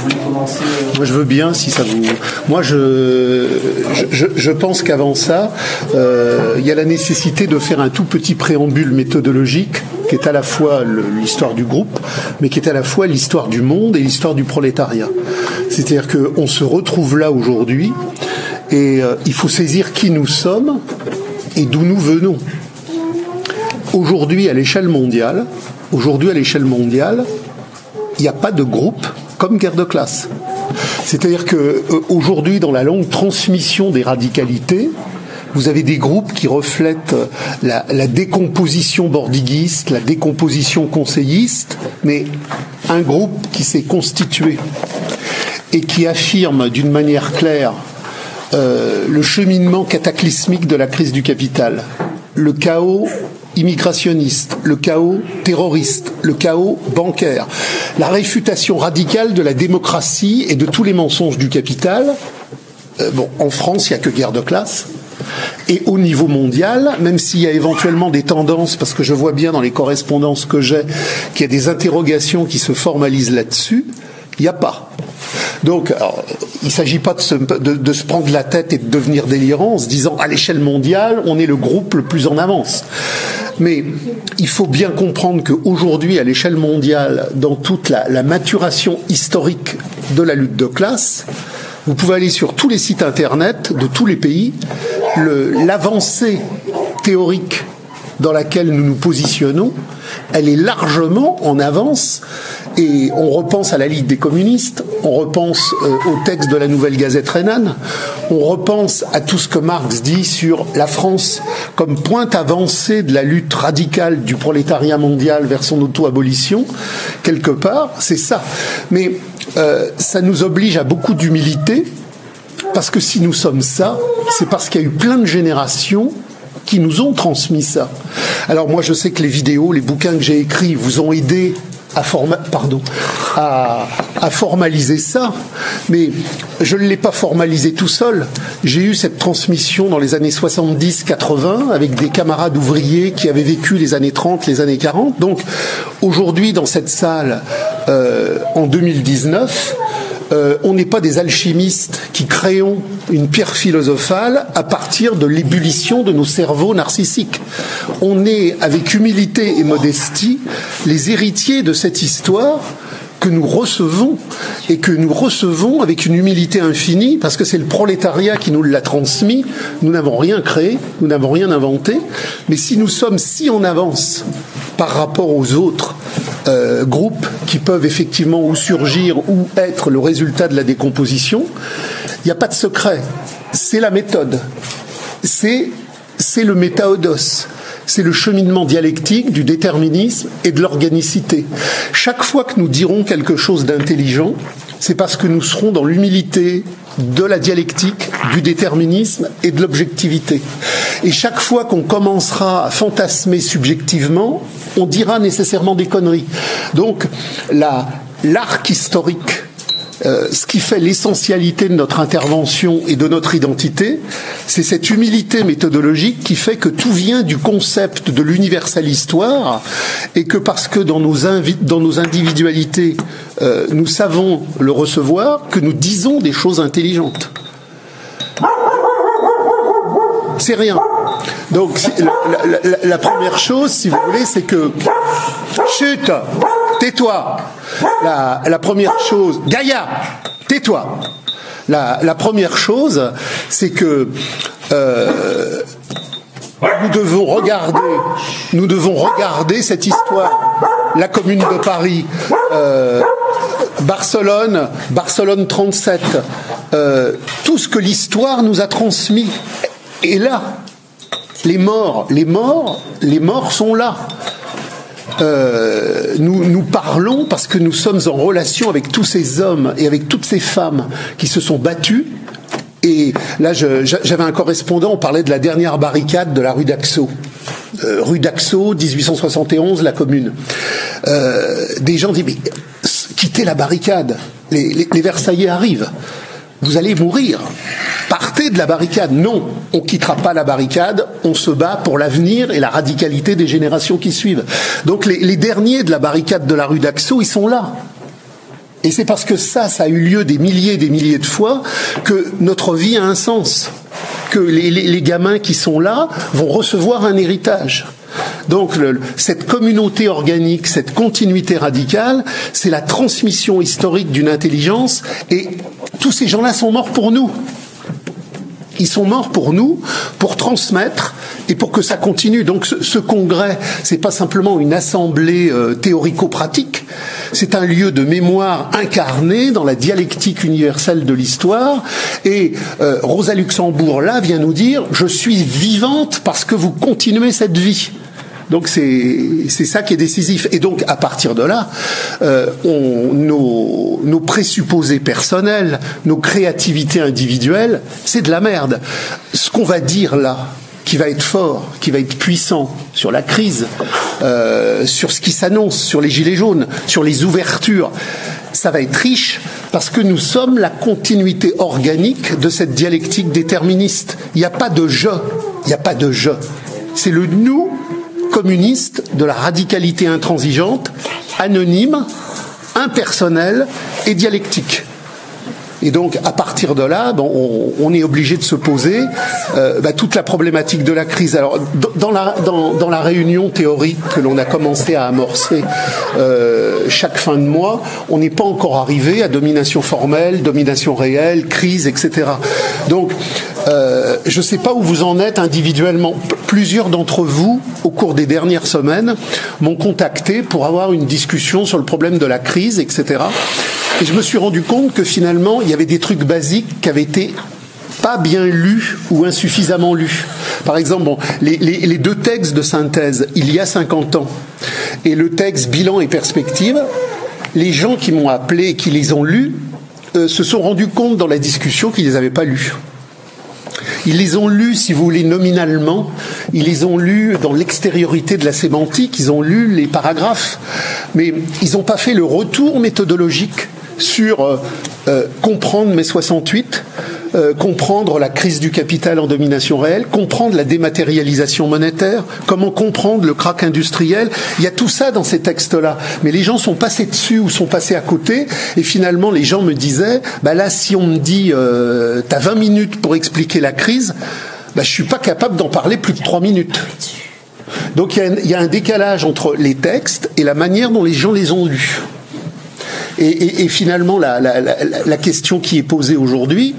voulez commencer Moi, je veux bien, si ça vous... Moi, je pense qu'avant ça, il y a la nécessité de faire un tout petit préambule méthodologique qui est à la fois l'histoire du groupe, mais qui est à la fois l'histoire du monde et l'histoire du prolétariat. C'est-à-dire qu'on se retrouve là aujourd'hui et il faut saisir qui nous sommes et d'où nous venons. Aujourd'hui, à l'échelle mondiale, il n'y a pas de groupe comme guerre de classe. C'est-à-dire qu'aujourd'hui, dans la longue transmission des radicalités, vous avez des groupes qui reflètent la décomposition bordiguiste, la décomposition conseilliste, mais un groupe qui s'est constitué et qui affirme d'une manière claire le cheminement cataclysmique de la crise du capital, le chaos immigrationniste, le chaos terroriste, le chaos bancaire, la réfutation radicale de la démocratie et de tous les mensonges du capital. En France, il n'y a que guerre de classe. Et au niveau mondial, même s'il y a éventuellement des tendances, parce que je vois bien dans les correspondances que j'ai qu'il y a des interrogations qui se formalisent là-dessus, il n'y a pas. Donc, il ne s'agit pas de se prendre la tête et de devenir délirant en se disant à l'échelle mondiale, on est le groupe le plus en avance. Mais il faut bien comprendre qu'aujourd'hui, à l'échelle mondiale, dans toute la maturation historique de la lutte de classe, vous pouvez aller sur tous les sites internet de tous les pays, l'avancée théorique dans laquelle nous nous positionnons, elle est largement en avance. Et on repense à la Ligue des communistes, on repense au texte de la Nouvelle Gazette rhénane, on repense à tout ce que Marx dit sur la France comme pointe avancée de la lutte radicale du prolétariat mondial vers son auto-abolition. Quelque part, c'est ça. Mais ça nous oblige à beaucoup d'humilité, parce que si nous sommes ça, c'est parce qu'il y a eu plein de générations qui nous ont transmis ça. Alors moi, je sais que les vidéos, les bouquins que j'ai écrits vous ont aidé à formaliser ça, mais je ne l'ai pas formalisé tout seul. J'ai eu cette transmission dans les années 70-80 avec des camarades ouvriers qui avaient vécu les années 30, les années 40. Donc aujourd'hui, dans cette salle, en 2019, on n'est pas des alchimistes qui créons une pierre philosophale à partir de l'ébullition de nos cerveaux narcissiques. On est, avec humilité et modestie, les héritiers de cette histoire que nous recevons, et que nous recevons avec une humilité infinie, parce que c'est le prolétariat qui nous l'a transmis. Nous n'avons rien créé, nous n'avons rien inventé, mais si nous sommes si en avance par rapport aux autres groupes qui peuvent effectivement ou surgir ou être le résultat de la décomposition, il n'y a pas de secret. C'est la méthode. C'est le métaodos. C'est le cheminement dialectique du déterminisme et de l'organicité. Chaque fois que nous dirons quelque chose d'intelligent, c'est parce que nous serons dans l'humilité de la dialectique, du déterminisme et de l'objectivité. Et chaque fois qu'on commencera à fantasmer subjectivement, on dira nécessairement des conneries. Donc, l'arc historique, ce qui fait l'essentialité de notre intervention et de notre identité, c'est cette humilité méthodologique qui fait que tout vient du concept de l'universelle histoire, et que parce que dans nos individualités, nous savons le recevoir, que nous disons des choses intelligentes. C'est rien. Donc la première chose, si vous voulez, c'est que... Chut, tais-toi. La première chose... Gaïa, tais-toi. La première chose, c'est que nous devons regarder cette histoire. La Commune de Paris, Barcelone 37, tout ce que l'histoire nous a transmis est là. Les morts sont là. Nous parlons parce que nous sommes en relation avec tous ces hommes et avec toutes ces femmes qui se sont battus. Et là, j'avais un correspondant, on parlait de la dernière barricade de la rue d'Axo. Rue d'Axo, 1871, la Commune. Des gens disent, mais quittez la barricade, les Versaillais arrivent, vous allez mourir. Partez de la barricade. Non, on quittera pas la barricade, on se bat pour l'avenir et la radicalité des générations qui suivent. Donc les derniers de la barricade de la rue d'Axo, ils sont là. Et c'est parce que ça a eu lieu des milliers et des milliers de fois que notre vie a un sens, que les gamins qui sont là vont recevoir un héritage. Donc cette communauté organique, cette continuité radicale, c'est la transmission historique d'une intelligence, et tous ces gens-là sont morts pour nous. Ils sont morts pour nous, pour transmettre et pour que ça continue. Donc ce congrès, c'est pas simplement une assemblée théorico-pratique, c'est un lieu de mémoire incarné dans la dialectique universelle de l'histoire. Et Rosa Luxembourg, là, vient nous dire « Je suis vivante parce que vous continuez cette vie ». Donc c'est ça qui est décisif. Et donc à partir de là, nos présupposés personnels, nos créativités individuelles, c'est de la merde. Ce qu'on va dire là, qui va être fort, qui va être puissant sur la crise, sur ce qui s'annonce, sur les gilets jaunes, sur les ouvertures, ça va être riche parce que nous sommes la continuité organique de cette dialectique déterministe. Il n'y a pas de je, il n'y a pas de je. C'est le nous communiste de la radicalité intransigeante, anonyme, impersonnelle et dialectique. Et donc, à partir de là, on est obligé de se poser toute la problématique de la crise. Alors, dans la réunion théorique que l'on a commencé à amorcer chaque fin de mois, on n'est pas encore arrivé à domination formelle, domination réelle, crise, etc. Donc, je ne sais pas où vous en êtes individuellement. Plusieurs d'entre vous, au cours des dernières semaines, m'ont contacté pour avoir une discussion sur le problème de la crise, etc. Et je me suis rendu compte que finalement, il y avait des trucs basiques qui avaient été pas bien lus ou insuffisamment lus. Par exemple, les deux textes de synthèse, il y a 50 ans, et le texte bilan et perspective, les gens qui m'ont appelé et qui les ont lus se sont rendus compte dans la discussion qu'ils les avaient pas lus. Ils les ont lus, si vous voulez, nominalement. Ils les ont lus dans l'extériorité de la sémantique. Ils ont lu les paragraphes. Mais ils n'ont pas fait le retour méthodologique sur comprendre mai 68, comprendre la crise du capital en domination réelle, comprendre la dématérialisation monétaire, comment comprendre le krach industriel. Il y a tout ça dans ces textes-là. Mais les gens sont passés dessus ou sont passés à côté. Et finalement, les gens me disaient, là, si on me dit, t'as 20 minutes pour expliquer la crise, je suis pas capable d'en parler plus de 3 minutes. Donc il y a un décalage entre les textes et la manière dont les gens les ont lus. Et finalement, la question qui est posée aujourd'hui,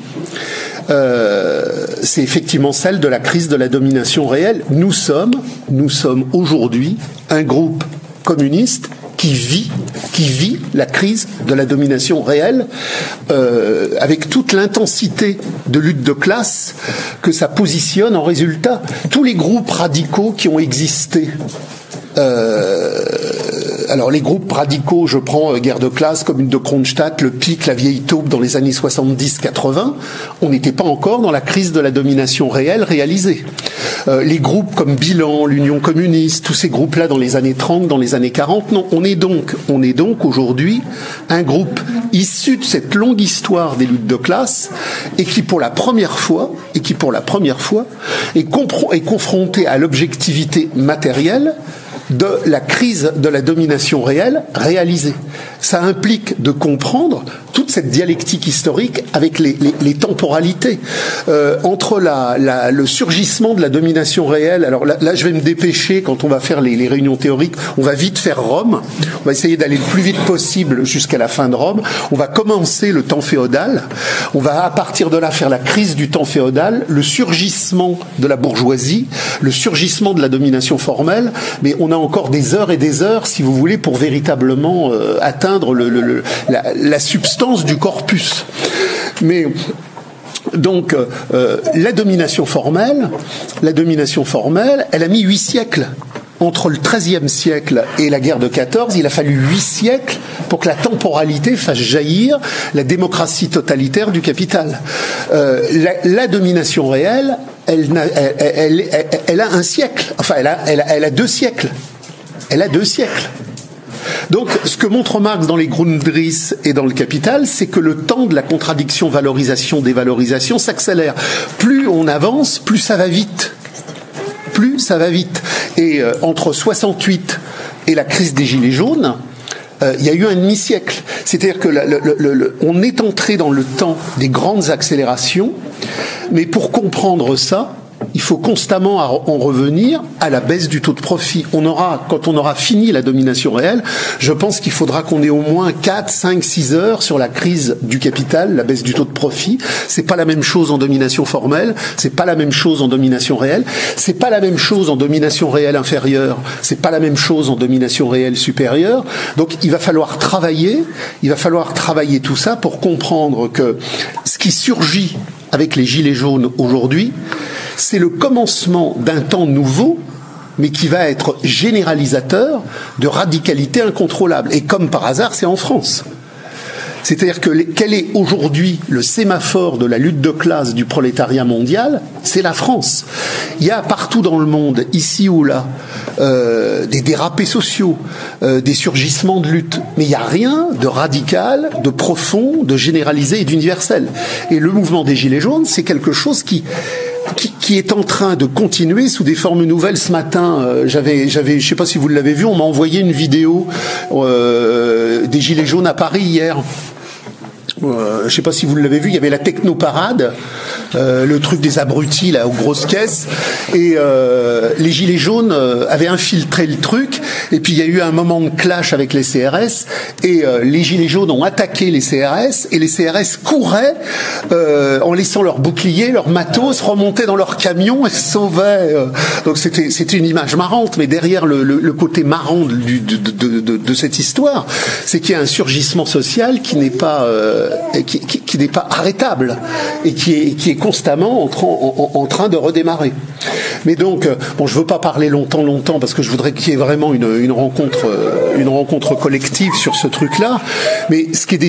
c'est effectivement celle de la crise de la domination réelle. Nous sommes aujourd'hui un groupe communiste qui vit la crise de la domination réelle avec toute l'intensité de lutte de classe que ça positionne en résultat. Tous les groupes radicaux qui ont existé, alors les groupes radicaux, je prends Guerre de classe, Commune de Kronstadt, le PIC, la vieille taupe dans les années 70-80, on n'était pas encore dans la crise de la domination réelle réalisée. Les groupes comme Bilan, l'Union communiste, tous ces groupes-là dans les années 30, dans les années 40, non, on est donc aujourd'hui un groupe issu de cette longue histoire des luttes de classe et qui pour la première fois est confronté à l'objectivité matérielle de la crise de la domination réelle réalisée. Ça implique de comprendre toute cette dialectique historique avec les temporalités entre le surgissement de la domination réelle. Alors là, je vais me dépêcher quand on va faire les réunions théoriques. On va vite faire Rome. On va essayer d'aller le plus vite possible jusqu'à la fin de Rome. On va commencer le temps féodal. On va à partir de là faire la crise du temps féodal, le surgissement de la bourgeoisie, le surgissement de la domination formelle. Mais on a encore des heures et des heures, si vous voulez, pour véritablement atteindre la substance du corpus. Mais donc la domination formelle, elle a mis 8 siècles. Entre le XIIIe siècle et la guerre de 14, il a fallu 8 siècles pour que la temporalité fasse jaillir la démocratie totalitaire du capital. La domination réelle, elle a un siècle. Enfin, elle a 2 siècles. Elle a 2 siècles. Donc, ce que montre Marx dans les Grundrisse et dans le Capital, c'est que le temps de la contradiction, valorisation, dévalorisation s'accélère. Plus on avance, plus ça va vite. Et entre 68 et la crise des Gilets jaunes, il y a eu un demi-siècle. C'est-à-dire que on est entré dans le temps des grandes accélérations, mais pour comprendre ça, il faut constamment en revenir à la baisse du taux de profit. Quand on aura fini la domination réelle, je pense qu'il faudra qu'on ait au moins 4, 5, 6 heures sur la crise du capital, la baisse du taux de profit. C'est pas la même chose en domination formelle, c'est pas la même chose en domination réelle, c'est pas la même chose en domination réelle inférieure, c'est pas la même chose en domination réelle supérieure. Donc il va falloir travailler tout ça pour comprendre que ce qui surgit avec les gilets jaunes aujourd'hui, c'est le commencement d'un temps nouveau, mais qui va être généralisateur de radicalité incontrôlable. Et comme par hasard, c'est en France. C'est-à-dire que quel est aujourd'hui le sémaphore de la lutte de classe du prolétariat mondial? C'est la France. Il y a partout dans le monde, ici ou là, des dérapés sociaux, des surgissements de lutte. Mais il n'y a rien de radical, de profond, de généralisé et d'universel. Et le mouvement des Gilets jaunes, c'est quelque chose qui est en train de continuer sous des formes nouvelles. Ce matin, je sais pas si vous l'avez vu, on m'a envoyé une vidéo des Gilets jaunes à Paris hier. Je sais pas si vous l'avez vu, il y avait la technoparade, le truc des abrutis là aux grosses caisses, et les gilets jaunes avaient infiltré le truc, et puis il y a eu un moment de clash avec les CRS, et les gilets jaunes ont attaqué les CRS, et les CRS couraient en laissant leurs boucliers, leurs matos, remontaient dans leurs camions et se sauvaient. Donc c'était une image marrante, mais derrière le côté marrant de cette histoire, c'est qu'il y a un surgissement social qui n'est pas qui n'est pas arrêtable et qui est constamment en train de redémarrer. Mais donc, bon, je veux pas parler longtemps parce que je voudrais qu'il y ait vraiment une rencontre collective sur ce truc-là. Mais ce qui est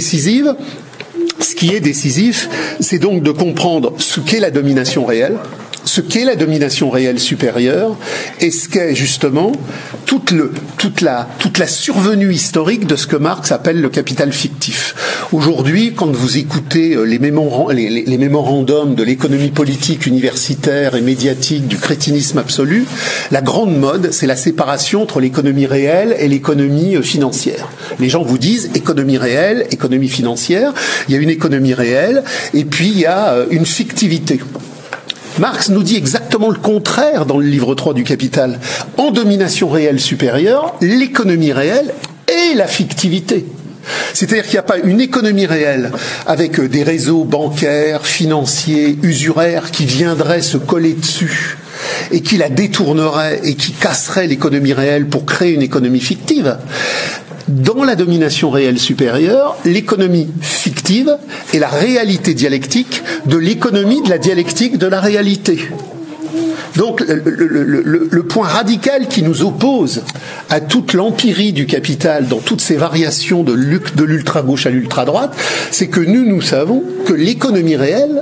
décisif, c'est donc de comprendre ce qu'est la domination réelle, ce qu'est la domination réelle supérieure, et ce qu'est justement toute la survenue historique de ce que Marx appelle le capital fictif. Aujourd'hui, quand vous écoutez les mémorandums de l'économie politique universitaire et médiatique du crétinisme absolu, la grande mode, c'est la séparation entre l'économie réelle et l'économie financière. Les gens vous disent économie réelle, économie financière, il y a une économie réelle, et puis il y a une fictivité. Marx nous dit exactement le contraire dans le livre 3 du Capital. En domination réelle supérieure, l'économie réelle est la fictivité. C'est-à-dire qu'il n'y a pas une économie réelle avec des réseaux bancaires, financiers, usuraires qui viendraient se coller dessus et qui la détourneraient et qui casseraient l'économie réelle pour créer une économie fictive. Dans la domination réelle supérieure, l'économie fictive est la réalité dialectique de l'économie de la dialectique de la réalité. Donc le point radical qui nous oppose à toute l'empirie du capital dans toutes ses variations de l'ultra-gauche à l'ultra-droite, c'est que nous savons que l'économie réelle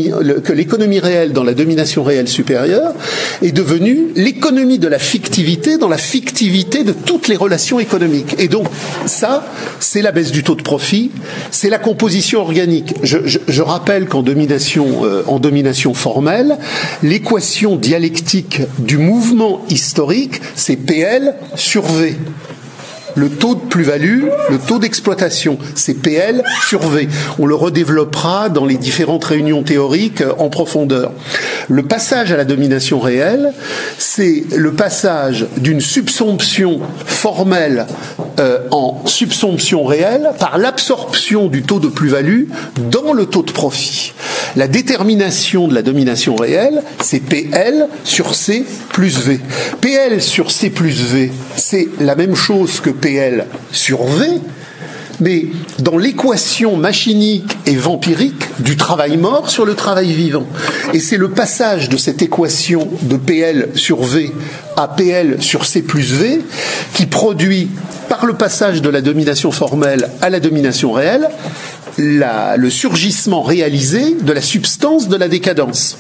dans la domination réelle supérieure est devenue l'économie de la fictivité dans la fictivité de toutes les relations économiques. Et donc ça, c'est la baisse du taux de profit, c'est la composition organique. Je rappelle qu'en domination formelle, l'équation dialectique du mouvement historique, c'est PL sur V. Le taux de plus-value, le taux d'exploitation, c'est PL sur V. On le redéveloppera dans les différentes réunions théoriques en profondeur. Le passage à la domination réelle, c'est le passage d'une subsomption formelle en subsomption réelle par l'absorption du taux de plus-value dans le taux de profit. La détermination de la domination réelle, c'est PL sur C plus V. PL sur C plus V, c'est la même chose que PL sur V, mais dans l'équation machinique et vampirique du travail mort sur le travail vivant. Et c'est le passage de cette équation de PL sur V à PL sur C plus V qui produit, par le passage de la domination formelle à la domination réelle, le surgissement réalisé de la substance de la décadence.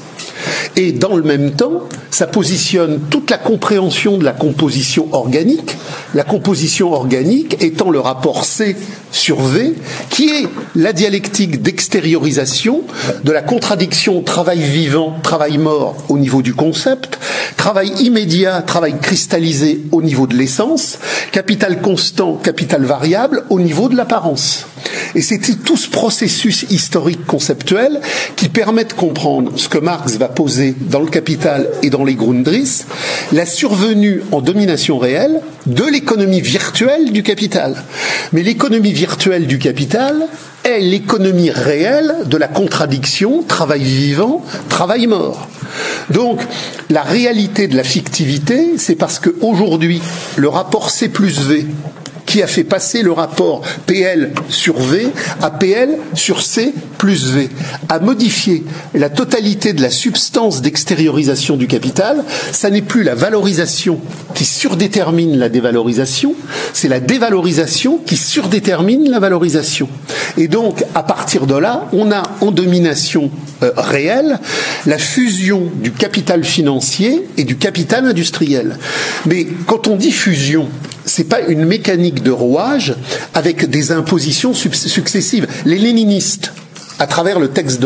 Et dans le même temps, ça positionne toute la compréhension de la composition organique, la composition organique étant le rapport C sur V, qui est la dialectique d'extériorisation de la contradiction travail vivant, travail mort au niveau du concept, travail immédiat, travail cristallisé au niveau de l'essence, capital constant, capital variable au niveau de l'apparence. Et c'est tout ce processus historique conceptuel qui permet de comprendre ce que Marx va poser dans le Capital et dans les Grundrisse, la survenue en domination réelle de l'économie virtuelle du capital. Mais l'économie virtuelle du capital est l'économie réelle de la contradiction travail vivant, travail mort. Donc, la réalité de la fictivité, c'est parce qu'aujourd'hui, le rapport C plus V, qui a fait passer le rapport PL sur V à PL sur C plus V, a modifié la totalité de la substance d'extériorisation du capital. Ça n'est plus la valorisation qui surdétermine la dévalorisation, c'est la dévalorisation qui surdétermine la valorisation. Et donc, à partir de là, on a en domination réelle la fusion du capital financier et du capital industriel. Mais quand on dit fusion, c'est pas une mécanique de rouage avec des impositions successives. Les léninistes, à travers le texte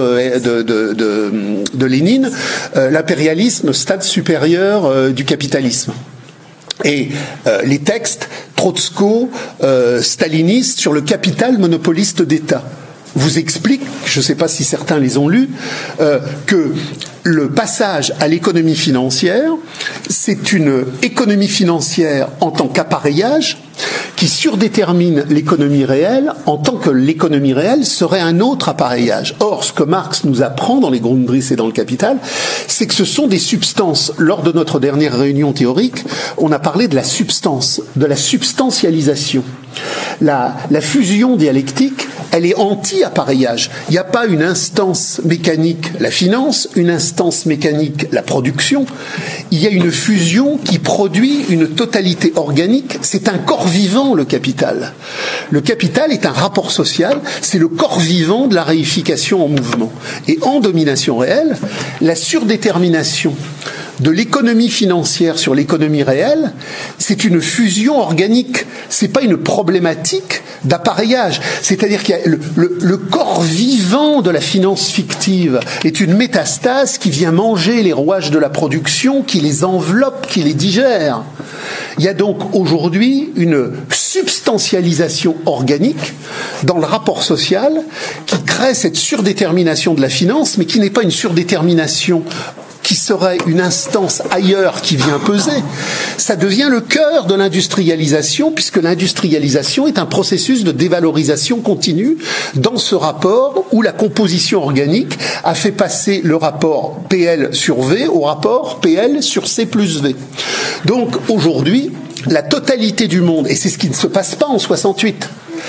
de Lénine, l'impérialisme, stade supérieur du capitalisme. Et les textes trotsko, stalinistes sur le capital monopoliste d'État vous expliquent, je ne sais pas si certains les ont lus, que le passage à l'économie financière, c'est une économie financière en tant qu'appareillage qui surdétermine l'économie réelle en tant que l'économie réelle serait un autre appareillage. Or, ce que Marx nous apprend dans les Grundrisse et dans le Capital, c'est que ce sont des substances. Lors de notre dernière réunion théorique, on a parlé de la substance, de la substantialisation. La fusion dialectique, elle est anti-appareillage. Il n'y a pas une instance mécanique, la finance, une instance mécanique, la production. Il y a une fusion qui produit une totalité organique. C'est un corps vivant, le capital. Le capital est un rapport social, c'est le corps vivant de la réification en mouvement. Et en domination réelle, la surdétermination de l'économie financière sur l'économie réelle, c'est une fusion organique. C'est pas une problématique d'appareillage. C'est-à-dire qu'il y a le corps vivant de la finance fictive est une métastase qui vient manger les rouages de la production, qui les enveloppe, qui les digère. Il y a donc aujourd'hui une substantialisation organique dans le rapport social qui crée cette surdétermination de la finance, mais qui n'est pas une surdétermination qui serait une instance ailleurs qui vient peser. Ça devient le cœur de l'industrialisation, puisque l'industrialisation est un processus de dévalorisation continue dans ce rapport où la composition organique a fait passer le rapport PL sur V au rapport PL sur C plus V. Donc aujourd'hui, la totalité du monde, et c'est ce qui ne se passe pas en 68.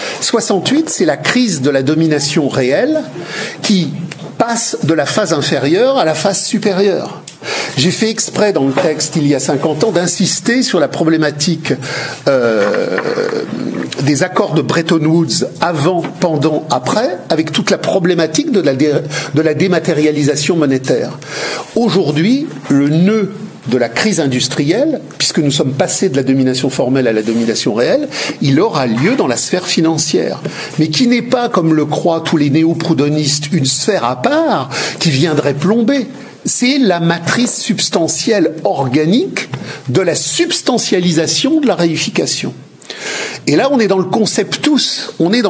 68, c'est la crise de la domination réelle qui passe de la phase inférieure à la phase supérieure. J'ai fait exprès dans le texte, il y a 50 ans, d'insister sur la problématique des accords de Bretton Woods avant, pendant, après, avec toute la problématique de la dématérialisation monétaire. Aujourd'hui, le nœud de la crise industrielle, puisque nous sommes passés de la domination formelle à la domination réelle, il aura lieu dans la sphère financière, mais qui n'est pas, comme le croient tous les néo-proudhonistes, une sphère à part qui viendrait plomber. C'est la matrice substantielle organique de la substantialisation de la réification. Et là, on est dans le conceptus.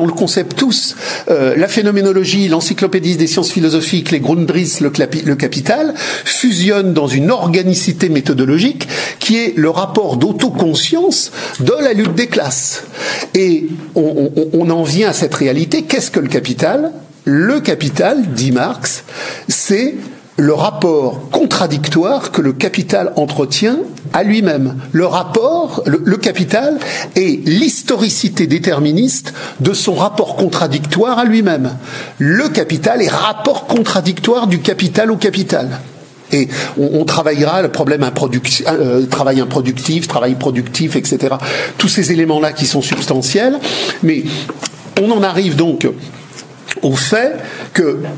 La phénoménologie, l'encyclopédie des sciences philosophiques, les Grundrisse, le Capital, fusionnent dans une organicité méthodologique qui est le rapport d'autoconscience de la lutte des classes. Et on en vient à cette réalité. Qu'est-ce que le capital ? Le capital, dit Marx, c'est le rapport contradictoire que le capital entretient à lui-même. Le capital est l'historicité déterministe de son rapport contradictoire à lui-même. Le capital est rapport contradictoire du capital au capital. Et on travaillera le problème travail improductif, travail productif, etc. Tous ces éléments-là qui sont substantiels. Mais on en arrive donc au fait que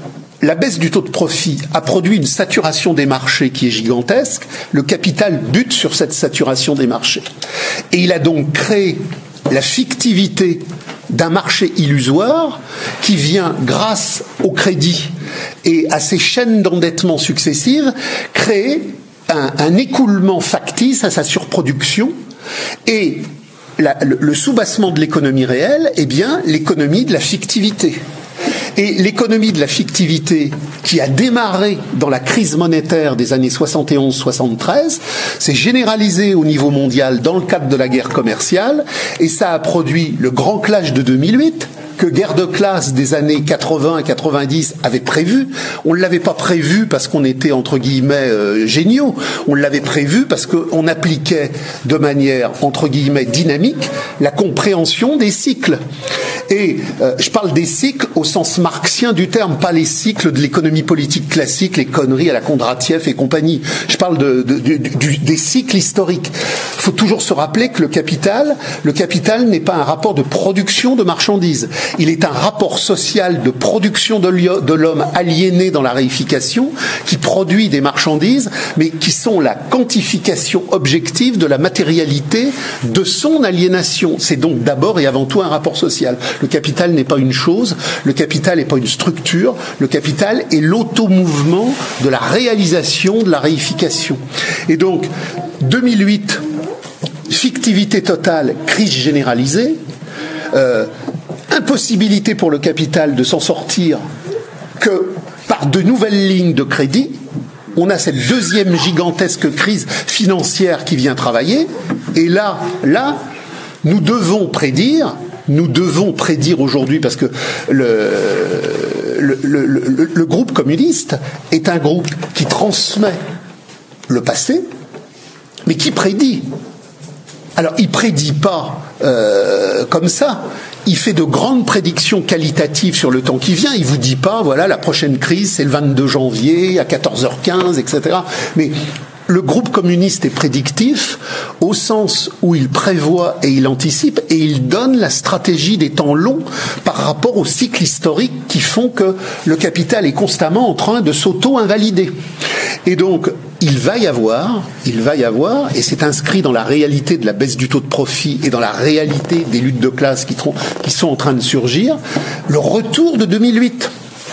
la baisse du taux de profit a produit une saturation des marchés qui est gigantesque. Le capital bute sur cette saturation des marchés. Et il a donc créé la fictivité d'un marché illusoire qui vient, grâce au crédit et à ces chaînes d'endettement successives, créer un écoulement factice à sa surproduction et le soubassement de l'économie réelle, eh bien, l'économie de la fictivité. Et l'économie de la fictivité qui a démarré dans la crise monétaire des années 71-73 s'est généralisée au niveau mondial dans le cadre de la guerre commerciale et ça a produit le grand clash de 2008 que guerre de classe des années 80 et 90 avait prévu. On ne l'avait pas prévu parce qu'on était entre guillemets géniaux. On l'avait prévu parce qu'on appliquait de manière entre guillemets dynamique la compréhension des cycles. Et je parle des cycles au sens marxien du terme, pas les cycles de l'économie politique classique, les conneries à la Kondratiev et compagnie. Je parle des cycles historiques. Il faut toujours se rappeler que le capital n'est pas un rapport de production de marchandises. Il est un rapport social de production de l'homme aliéné dans la réification, qui produit des marchandises, mais qui sont la quantification objective de la matérialité de son aliénation. C'est donc d'abord et avant tout un rapport social. Le capital n'est pas une chose, le capital n'est pas une structure, le capital est l'automouvement de la réalisation de la réification. Et donc, 2008, fictivité totale, crise généralisée, impossibilité pour le capital de s'en sortir que par de nouvelles lignes de crédit. On a cette deuxième gigantesque crise financière qui vient travailler. Et là, nous devons prédire aujourd'hui, parce que le groupe communiste est un groupe qui transmet le passé, mais qui prédit. Alors, il prédit pas comme ça. Il fait de grandes prédictions qualitatives sur le temps qui vient. Il vous dit pas, voilà, la prochaine crise, c'est le 22 janvier à 14h15, etc. Mais le groupe communiste est prédictif au sens où il prévoit et il anticipe et il donne la stratégie des temps longs par rapport aux cycles historiques qui font que le capital est constamment en train de s'auto-invalider. Et donc, il va y avoir, et c'est inscrit dans la réalité de la baisse du taux de profit et dans la réalité des luttes de classe qui sont en train de surgir, le retour de 2008.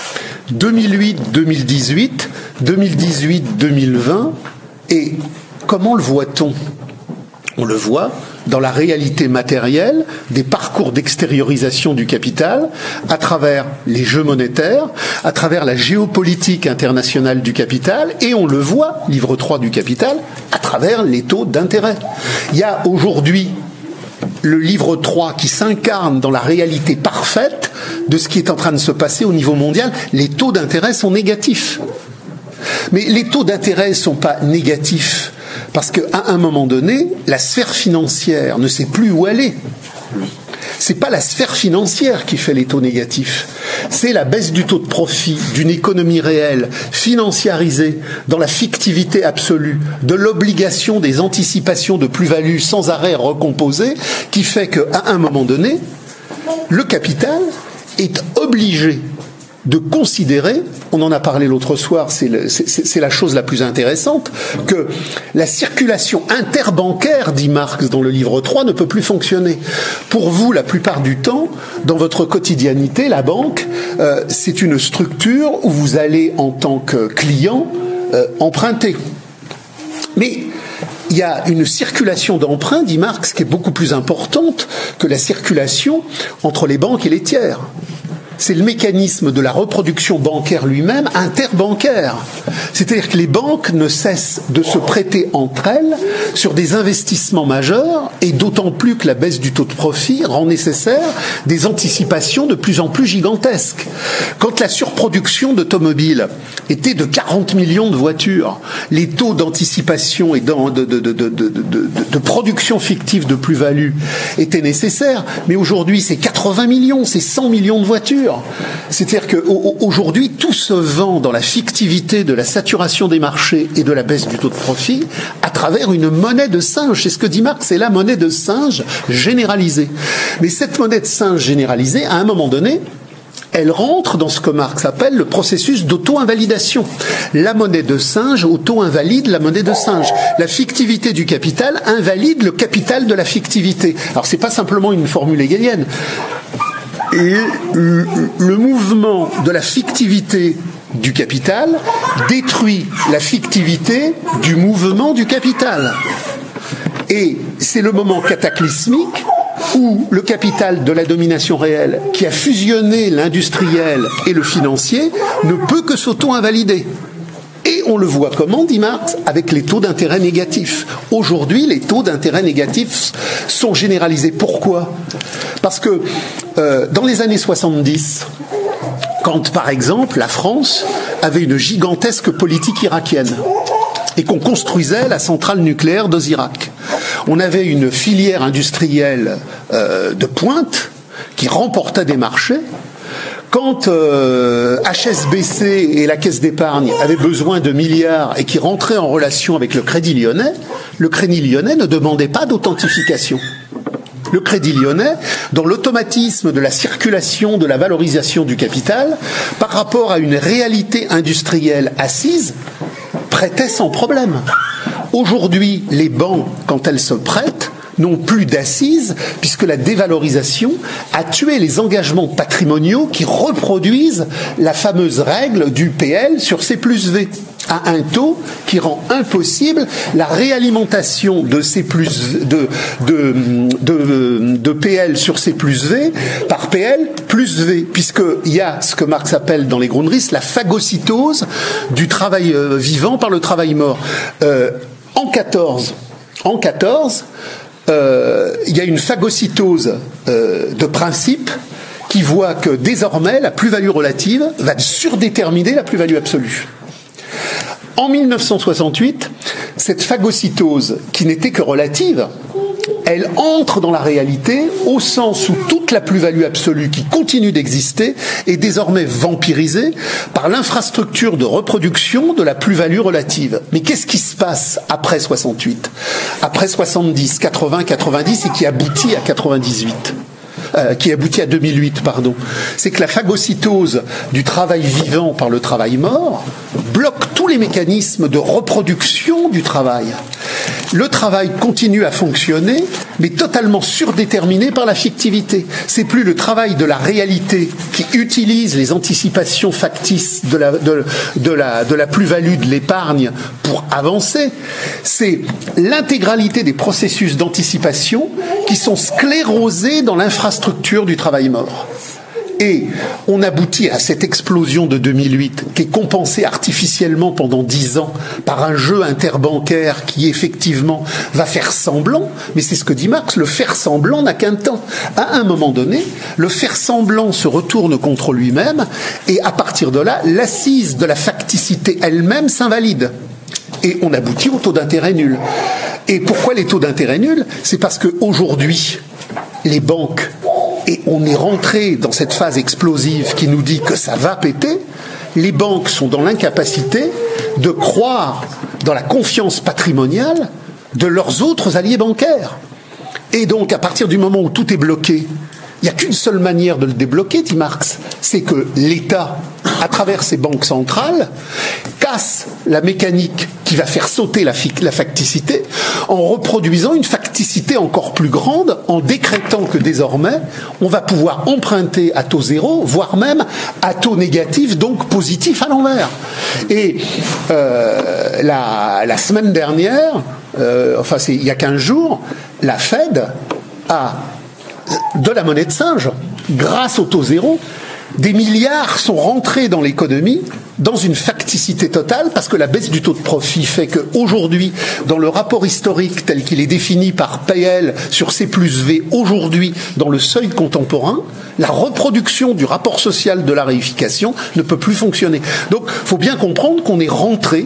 2008-2018, 2018-2020, et comment le voit-on ? On le voit dans la réalité matérielle des parcours d'extériorisation du capital à travers les jeux monétaires, à travers la géopolitique internationale du capital, et on le voit, livre 3 du capital, à travers les taux d'intérêt. Il y a aujourd'hui le livre 3 qui s'incarne dans la réalité parfaite de ce qui est en train de se passer au niveau mondial. Les taux d'intérêt sont négatifs. Mais les taux d'intérêt ne sont pas négatifs parce qu'à un moment donné, la sphère financière ne sait plus où aller. C'est pas la sphère financière qui fait les taux négatifs. C'est la baisse du taux de profit d'une économie réelle, financiarisée, dans la fictivité absolue, de l'obligation des anticipations de plus-value sans arrêt recomposées, qui fait qu'à un moment donné, le capital est obligé de considérer, on en a parlé l'autre soir, c'est la chose la plus intéressante, que la circulation interbancaire, dit Marx dans le livre 3, ne peut plus fonctionner. Pour vous, la plupart du temps, dans votre quotidianité, la banque, c'est une structure où vous allez, en tant que client, emprunter. Mais il y a une circulation d'emprunts, dit Marx, qui est beaucoup plus importante que la circulation entre les banques et les tiers. C'est le mécanisme de la reproduction bancaire lui-même, interbancaire. C'est-à-dire que les banques ne cessent de se prêter entre elles sur des investissements majeurs, et d'autant plus que la baisse du taux de profit rend nécessaire des anticipations de plus en plus gigantesques. Quand la surproduction d'automobiles était de 40 millions de voitures, les taux d'anticipation et de production fictive de plus-value étaient nécessaires, mais aujourd'hui c'est 80 millions, c'est 100 millions de voitures. C'est-à-dire qu'aujourd'hui, tout se vend dans la fictivité de la saturation des marchés et de la baisse du taux de profit à travers une monnaie de singe. C'est ce que dit Marx, c'est la monnaie de singe généralisée. Mais cette monnaie de singe généralisée, à un moment donné, elle rentre dans ce que Marx appelle le processus d'auto-invalidation. La monnaie de singe auto-invalide la monnaie de singe. La fictivité du capital invalide le capital de la fictivité. Alors c'est pas simplement une formule hegelienne. Le mouvement de la fictivité du capital détruit la fictivité du mouvement du capital. Et c'est le moment cataclysmique où le capital de la domination réelle, qui a fusionné l'industriel et le financier, ne peut que s'auto-invalider. Et on le voit comment, dit Marx, avec les taux d'intérêt négatifs. Aujourd'hui, les taux d'intérêt négatifs sont généralisés. Pourquoi ? Parce que dans les années 70, quand, par exemple, la France avait une gigantesque politique irakienne et qu'on construisait la centrale nucléaire d'Osirak, on avait une filière industrielle de pointe qui remportait des marchés. Quand HSBC et la Caisse d'épargne avaient besoin de milliards et qui rentraient en relation avec le Crédit Lyonnais ne demandait pas d'authentification. Le Crédit Lyonnais, dans l'automatisme de la circulation, de la valorisation du capital, par rapport à une réalité industrielle assise, prêtait sans problème. Aujourd'hui, les banques, quand elles se prêtent, n'ont plus d'assises, puisque la dévalorisation a tué les engagements patrimoniaux qui reproduisent la fameuse règle du PL sur C plus V, à un taux qui rend impossible la réalimentation de C plus de PL sur C plus V par PL plus V, puisqu'il y a ce que Marx appelle dans les Grundrisse la phagocytose du travail vivant par le travail mort. En 14, il y a une phagocytose de principe qui voit que désormais la plus-value relative va surdéterminer la plus-value absolue. En 1968, cette phagocytose, qui n'était que relative, elle entre dans la réalité au sens où toute la plus-value absolue qui continue d'exister est désormais vampirisée par l'infrastructure de reproduction de la plus-value relative. Mais qu'est-ce qui se passe après 68 ? Après 70, 80, 90 et qui aboutit à 98 ? Qui aboutit à 2008, pardon. C'est que la phagocytose du travail vivant par le travail mort bloque tous les mécanismes de reproduction du travail. Le travail continue à fonctionner, mais totalement surdéterminé par la fictivité. C'est plus le travail de la réalité qui utilise les anticipations factices de la plus-value de l'épargne pour avancer. C'est l'intégralité des processus d'anticipation qui sont sclérosés dans l'infrastructure du travail mort. Et on aboutit à cette explosion de 2008 qui est compensée artificiellement pendant 10 ans par un jeu interbancaire qui effectivement va faire semblant, mais c'est ce que dit Marx, le faire semblant n'a qu'un temps. À un moment donné, le faire semblant se retourne contre lui-même et à partir de là, l'assise de la facticité elle-même s'invalide. Et on aboutit au taux d'intérêt nul. Et pourquoi les taux d'intérêt nuls ? C'est parce qu'aujourd'hui, les banques, et on est rentré dans cette phase explosive qui nous dit que ça va péter, les banques sont dans l'incapacité de croire dans la confiance patrimoniale de leurs autres alliés bancaires. Et donc, à partir du moment où tout est bloqué, il n'y a qu'une seule manière de le débloquer, dit Marx, c'est que l'État, à travers ses banques centrales, casse la mécanique qui va faire sauter la facticité en reproduisant une facticité encore plus grande, en décrétant que désormais, on va pouvoir emprunter à taux zéro, voire même à taux négatif, donc positif à l'envers. Et la semaine dernière, il y a 15 jours, la Fed a de la monnaie de singe, grâce au taux zéro, des milliards sont rentrés dans l'économie dans une facticité totale parce que la baisse du taux de profit fait qu'aujourd'hui, dans le rapport historique tel qu'il est défini par PL sur C plus V, aujourd'hui, dans le seuil contemporain, la reproduction du rapport social de la réification ne peut plus fonctionner. Donc, il faut bien comprendre qu'on est rentré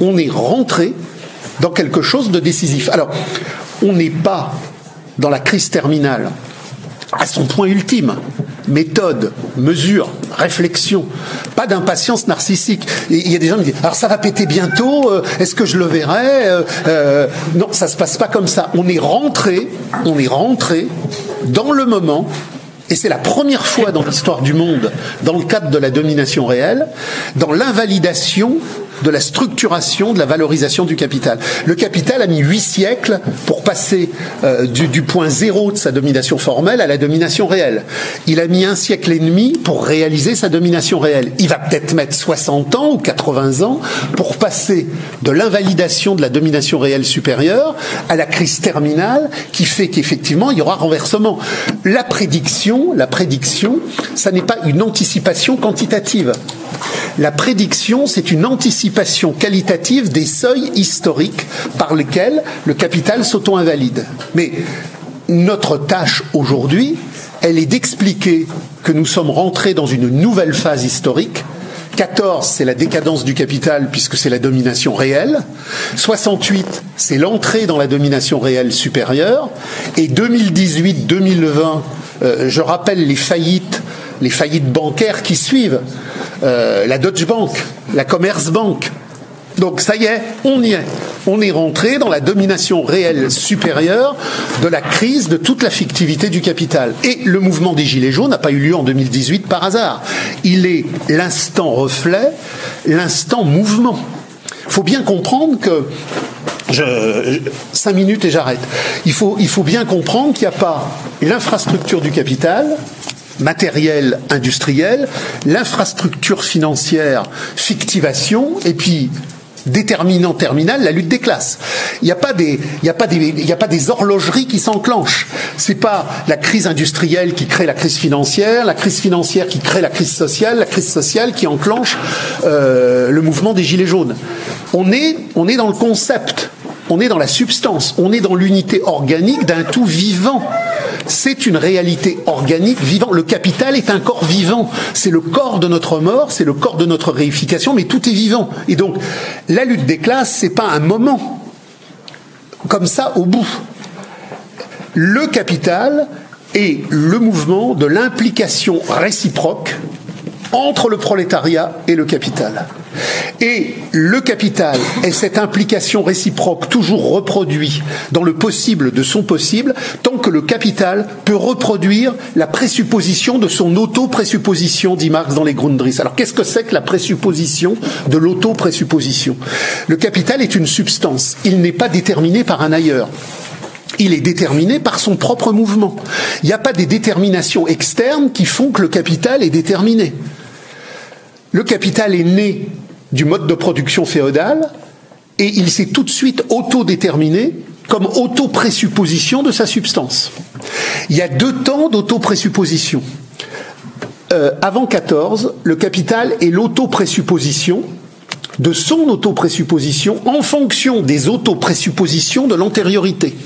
dans quelque chose de décisif. Alors, on n'est pas dans la crise terminale à son point ultime. Méthode, mesure, réflexion, pas d'impatience narcissique. Il y a des gens qui me disent « Alors ça va péter bientôt, est-ce que je le verrai ?» Non, ça se passe pas comme ça. On est rentré dans le moment et c'est la première fois dans l'histoire du monde, dans le cadre de la domination réelle, dans l'invalidation de la structuration, de la valorisation du capital. Le capital a mis 8 siècles pour passer du point zéro de sa domination formelle à la domination réelle. Il a mis 1 siècle et demi pour réaliser sa domination réelle. Il va peut-être mettre 60 ans ou 80 ans pour passer de l'invalidation de la domination réelle supérieure à la crise terminale qui fait qu'effectivement il y aura renversement. La prédiction, ça n'est pas une anticipation quantitative. La prédiction, c'est une anticipation qualitative des seuils historiques par lesquels le capital s'auto-invalide. Mais notre tâche aujourd'hui, elle est d'expliquer que nous sommes rentrés dans une nouvelle phase historique. 14, c'est la décadence du capital puisque c'est la domination réelle. 68, c'est l'entrée dans la domination réelle supérieure. Et 2018-2020, je rappelle les faillites bancaires qui suivent. La Deutsche Bank, la Commerzbank. Donc ça y est, on y est. On est rentré dans la domination réelle supérieure de la crise de toute la fictivité du capital. Et le mouvement des Gilets jaunes n'a pas eu lieu en 2018 par hasard. Il est l'instant reflet, l'instant mouvement. Il faut bien comprendre que 5 minutes et j'arrête. Il faut bien comprendre qu'il n'y a pas l'infrastructure du capital, matériel, industriel, l'infrastructure financière, fictivation, et puis déterminant terminal, la lutte des classes. Il n'y a pas des horlogeries qui s'enclenchent. C'est pas la crise industrielle qui crée la crise financière qui crée la crise sociale qui enclenche le mouvement des Gilets jaunes. On est dans le concept. On est dans la substance, on est dans l'unité organique d'un tout vivant. C'est une réalité organique vivant. Le capital est un corps vivant. C'est le corps de notre mort, c'est le corps de notre réification, mais tout est vivant. Et donc, la lutte des classes, c'est pas un moment comme ça au bout. Le capital est le mouvement de l'implication réciproque entre le prolétariat et le capital. Et le capital est cette implication réciproque toujours reproduite dans le possible de son possible, tant que le capital peut reproduire la présupposition de son auto-présupposition, dit Marx dans les Grundrisse. Alors qu'est-ce que c'est que la présupposition de l'auto-présupposition ? Le capital est une substance, il n'est pas déterminé par un ailleurs. Il est déterminé par son propre mouvement. Il n'y a pas des déterminations externes qui font que le capital est déterminé. Le capital est né du mode de production féodal et il s'est tout de suite autodéterminé comme auto-présupposition de sa substance. Il y a 2 temps d'auto-présupposition. Avant 14, le capital est l'auto-présupposition de son auto-présupposition en fonction des auto-présuppositions de l'antériorité.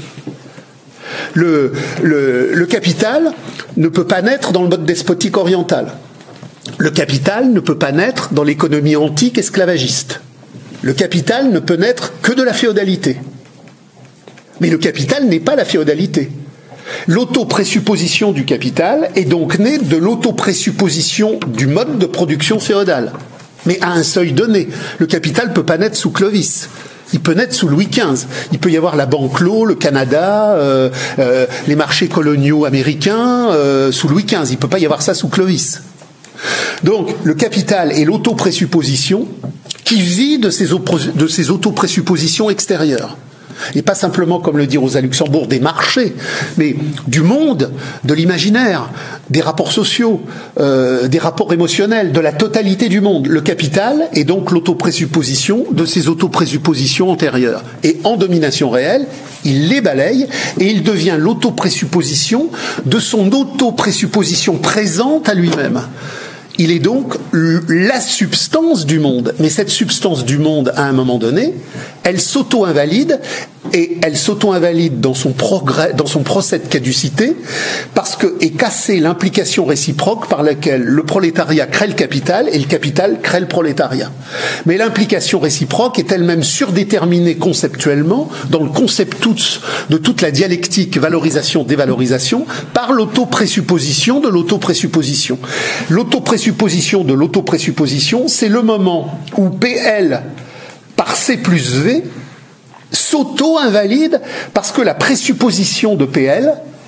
Le capital ne peut pas naître dans le mode despotique oriental. Le capital ne peut pas naître dans l'économie antique esclavagiste. Le capital ne peut naître que de la féodalité. Mais le capital n'est pas la féodalité. L'auto-présupposition du capital est donc née de l'auto-présupposition du mode de production féodal. Mais à un seuil donné, le capital ne peut pas naître sous Clovis. Il peut naître sous Louis XV. Il peut y avoir la Banque-Lo, le Canada, les marchés coloniaux américains sous Louis XV. Il ne peut pas y avoir ça sous Clovis. Donc, le capital est l'auto-présupposition qui vit de ses auto-présuppositions extérieures. Et pas simplement, comme le dit Rosa Luxembourg, des marchés, mais du monde, de l'imaginaire, des rapports sociaux, des rapports émotionnels, de la totalité du monde. Le capital est donc l'auto-présupposition de ces auto-présuppositions antérieures. Et en domination réelle, il les balaye et il devient l'auto-présupposition de son auto-présupposition présente à lui-même. Il est donc la substance du monde. Mais cette substance du monde, à un moment donné, elle s'auto-invalide, et elle s'auto-invalide dans son procès de caducité, parce que est cassée l'implication réciproque par laquelle le prolétariat crée le capital et le capital crée le prolétariat. Mais l'implication réciproque est elle-même surdéterminée conceptuellement dans le conceptus de toute la dialectique valorisation-dévalorisation par l'auto-présupposition de l'auto-présupposition. L'auto-présupposition de l'auto-présupposition, c'est le moment où PL par C plus V s'auto-invalide parce que la présupposition de PL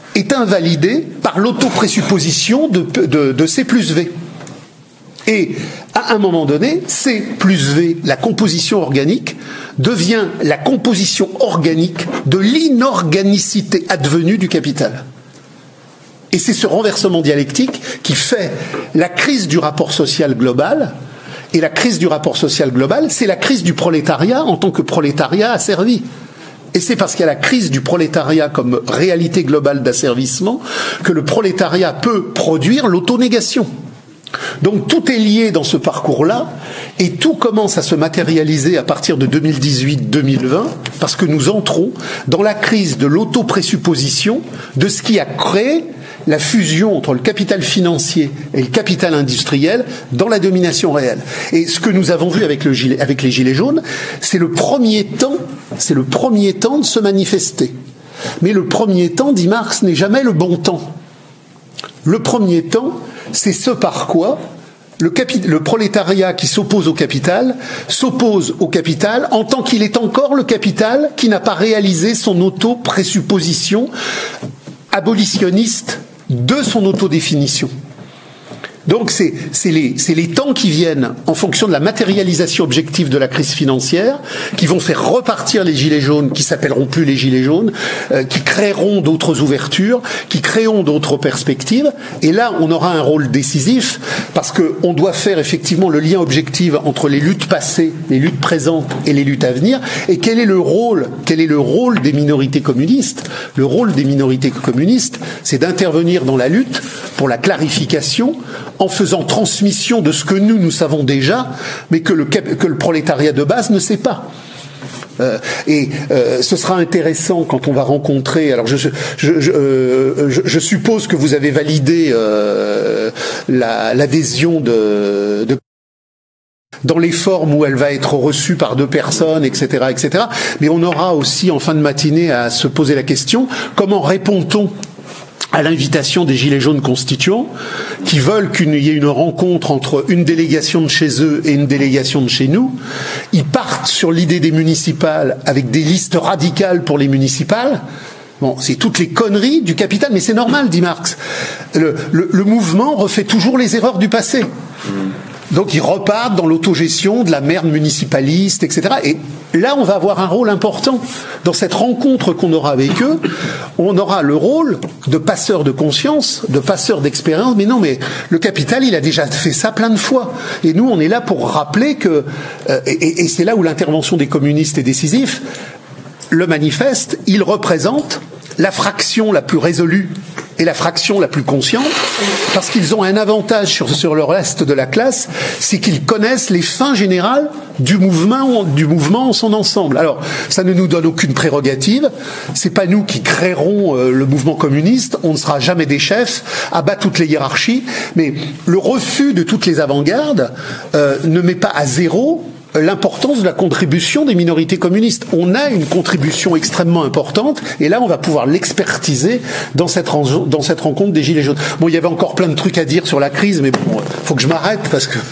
est invalidé par l'auto-présupposition de C plus V. Et à un moment donné, C plus V, la composition organique, devient la composition organique de l'inorganicité advenue du capital. Et c'est ce renversement dialectique qui fait la crise du rapport social global. Et la crise du rapport social global, c'est la crise du prolétariat en tant que prolétariat asservi. Et c'est parce qu'il y a la crise du prolétariat comme réalité globale d'asservissement que le prolétariat peut produire l'autonégation. Donc tout est lié dans ce parcours-là et tout commence à se matérialiser à partir de 2018-2020 parce que nous entrons dans la crise de l'auto-présupposition de ce qui a créé la fusion entre le capital financier et le capital industriel dans la domination réelle. Et ce que nous avons vu avec les gilets jaunes, c'est le premier temps de se manifester. Mais le premier temps, dit Marx, n'est jamais le bon temps. Le premier temps, c'est ce par quoi le prolétariat qui s'oppose au capital en tant qu'il est encore le capital qui n'a pas réalisé son auto-présupposition abolitionniste de son autodéfinition. Donc c'est les temps qui viennent en fonction de la matérialisation objective de la crise financière qui vont faire repartir les gilets jaunes, qui s'appelleront plus les gilets jaunes, qui créeront d'autres ouvertures, qui créeront d'autres perspectives. Et là, on aura un rôle décisif parce qu'on doit faire effectivement le lien objectif entre les luttes passées, les luttes présentes et les luttes à venir. Et quel est le rôle des minorités communistes? Le rôle des minorités communistes, c'est d'intervenir dans la lutte pour la clarification en faisant transmission de ce que nous savons déjà, mais que le prolétariat de base ne sait pas. Ce sera intéressant quand on va rencontrer. Alors je suppose que vous avez validé l'adhésion de dans les formes où elle va être reçue par 2 personnes, etc., etc. Mais on aura aussi en fin de matinée à se poser la question: comment répond-on à l'invitation des gilets jaunes constituants qui veulent qu'il y ait une rencontre entre une délégation de chez eux et une délégation de chez nous? Ils partent sur l'idée des municipales avec des listes radicales pour les municipales. Bon, c'est toutes les conneries du capital, mais c'est normal, dit Marx. Le mouvement refait toujours les erreurs du passé. Donc ils repartent dans l'autogestion de la merde municipaliste, etc. Et là, on va avoir un rôle important. Dans cette rencontre qu'on aura avec eux, on aura le rôle de passeur de conscience, de passeur d'expérience. Mais non, mais le capital, il a déjà fait ça plein de fois. Et nous, on est là pour rappeler que... et c'est là où l'intervention des communistes est décisive. Le manifeste, il représente la fraction la plus résolue et la fraction la plus consciente, parce qu'ils ont un avantage sur le reste de la classe, c'est qu'ils connaissent les fins générales du mouvement en son ensemble. Alors, ça ne nous donne aucune prérogative, c'est pas nous qui créerons le mouvement communiste, on ne sera jamais des chefs, abat toutes les hiérarchies, mais le refus de toutes les avant-gardes ne met pas à zéro l'importance de la contribution des minorités communistes. On a une contribution extrêmement importante, et là on va pouvoir l'expertiser dans cette rencontre des Gilets jaunes. Bon, il y avait encore plein de trucs à dire sur la crise, mais bon, faut que je m'arrête parce que...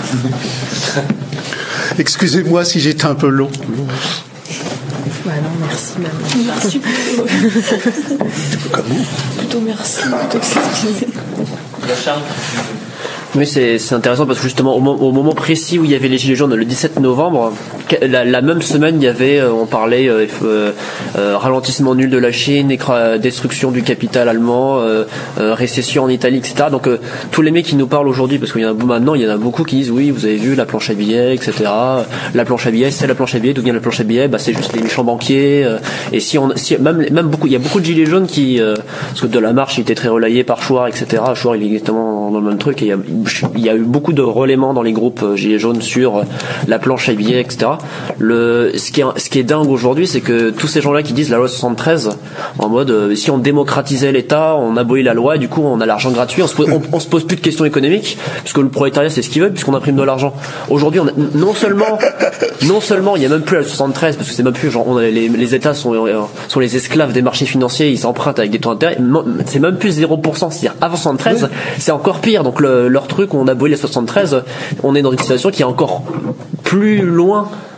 Excusez-moi si j'étais un peu long. Ouais, non, merci même. Merci plutôt. Comment ? Plutôt merci, plutôt que c'est Charles. Oui, c'est intéressant parce que justement au moment précis où il y avait les Gilets jaunes, le 17 novembre, la même semaine, il y avait, on parlait ralentissement nul de la Chine, destruction du capital allemand, récession en Italie, etc. Donc tous les mecs qui nous parlent aujourd'hui, parce qu'il y en a maintenant, il y en a beaucoup qui disent oui, vous avez vu la planche à billets, etc. La planche à billets, c'est la planche à billets. D'où vient la planche à billets? Bah c'est juste les méchants banquiers. Et même beaucoup, il y a beaucoup de Gilets jaunes qui, parce que de la marche, il était très relayé par Chouard, etc. Chouard, il est exactement dans le même truc. Et il y a eu beaucoup de relayements dans les groupes Gilets jaunes sur la planche à billets, etc. Ce qui est dingue aujourd'hui, c'est que tous ces gens-là qui disent la loi 73, en mode si on démocratisait l'État, on abolit la loi, et du coup on a l'argent gratuit, on se pose plus de questions économiques, puisque le prolétariat c'est ce qu'il veut, puisqu'on imprime de l'argent. Aujourd'hui, non seulement il y a même plus la loi 73, parce que c'est même plus genre les États sont les esclaves des marchés financiers, ils empruntent avec des taux d'intérêt, c'est même plus 0%, c'est-à-dire avant 73, c'est encore pire. Donc leur truc, on abolit la 73, on est dans une situation qui est encore plus loin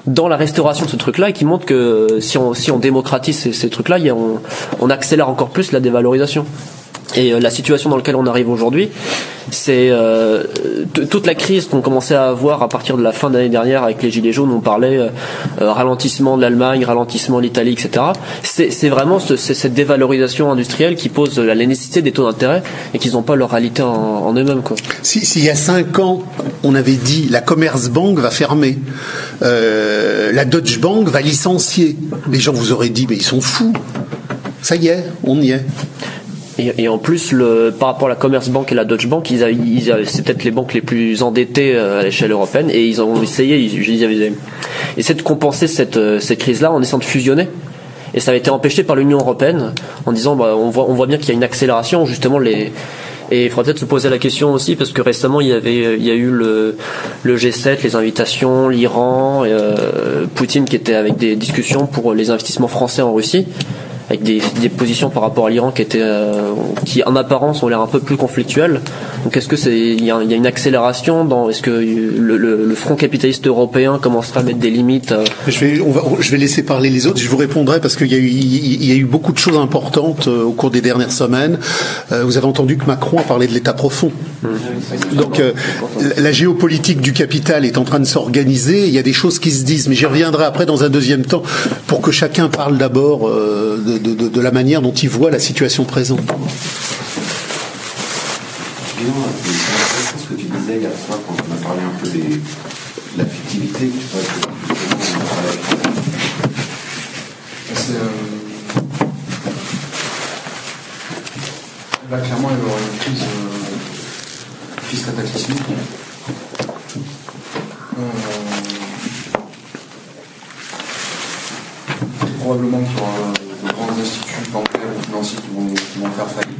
dans la restauration de ce truc-là et qui montre que si on démocratise ces trucs-là, on accélère encore plus la dévalorisation. Et la situation dans laquelle on arrive aujourd'hui, c'est toute la crise qu'on commençait à avoir à partir de la fin de l'année dernière avec les Gilets jaunes. On parlait ralentissement de l'Allemagne, ralentissement de l'Italie, etc. C'est vraiment cette dévalorisation industrielle qui pose la nécessité des taux d'intérêt et qu'ils n'ont pas leur réalité en eux-mêmes, quoi. Si y a 5 ans, on avait dit la Commerzbank va fermer, la Deutsche Bank va licencier, les gens vous auraient dit mais ils sont fous. Ça y est, on y est. Et en plus, par rapport à la Commerzbank et la Deutsche Bank, c'est peut-être les banques les plus endettées à l'échelle européenne, et ils ont essayé, ils avaient essayé de compenser cette crise-là en essayant de fusionner. Et ça a été empêché par l'Union européenne en disant, on voit bien qu'il y a une accélération, justement et il faudra peut-être se poser la question aussi, parce que récemment il y a eu le G7, les invitations, l'Iran, Poutine qui était avec des discussions pour les investissements français en Russie, avec des positions par rapport à l'Iran qui en apparence ont l'air un peu plus conflictuelles. Donc est-ce que il y a une accélération est-ce que le front capitaliste européen commencera à mettre des limites? Je vais laisser parler les autres. Je vous répondrai parce qu'il y a eu beaucoup de choses importantes au cours des dernières semaines. Vous avez entendu que Macron a parlé de l'État profond. Donc la géopolitique du capital est en train de s'organiser. Il y a des choses qui se disent, mais j'y reviendrai après dans un deuxième temps pour que chacun parle d'abord de la manière dont il voit la situation présente. C'est intéressant ce que tu disais hier soir quand on a parlé un peu de la fictivité. Là, clairement, il va y avoir une crise cataclysmique. Probablement qu'il y aura de grands instituts bancaires ou financiers qui vont faire faillite.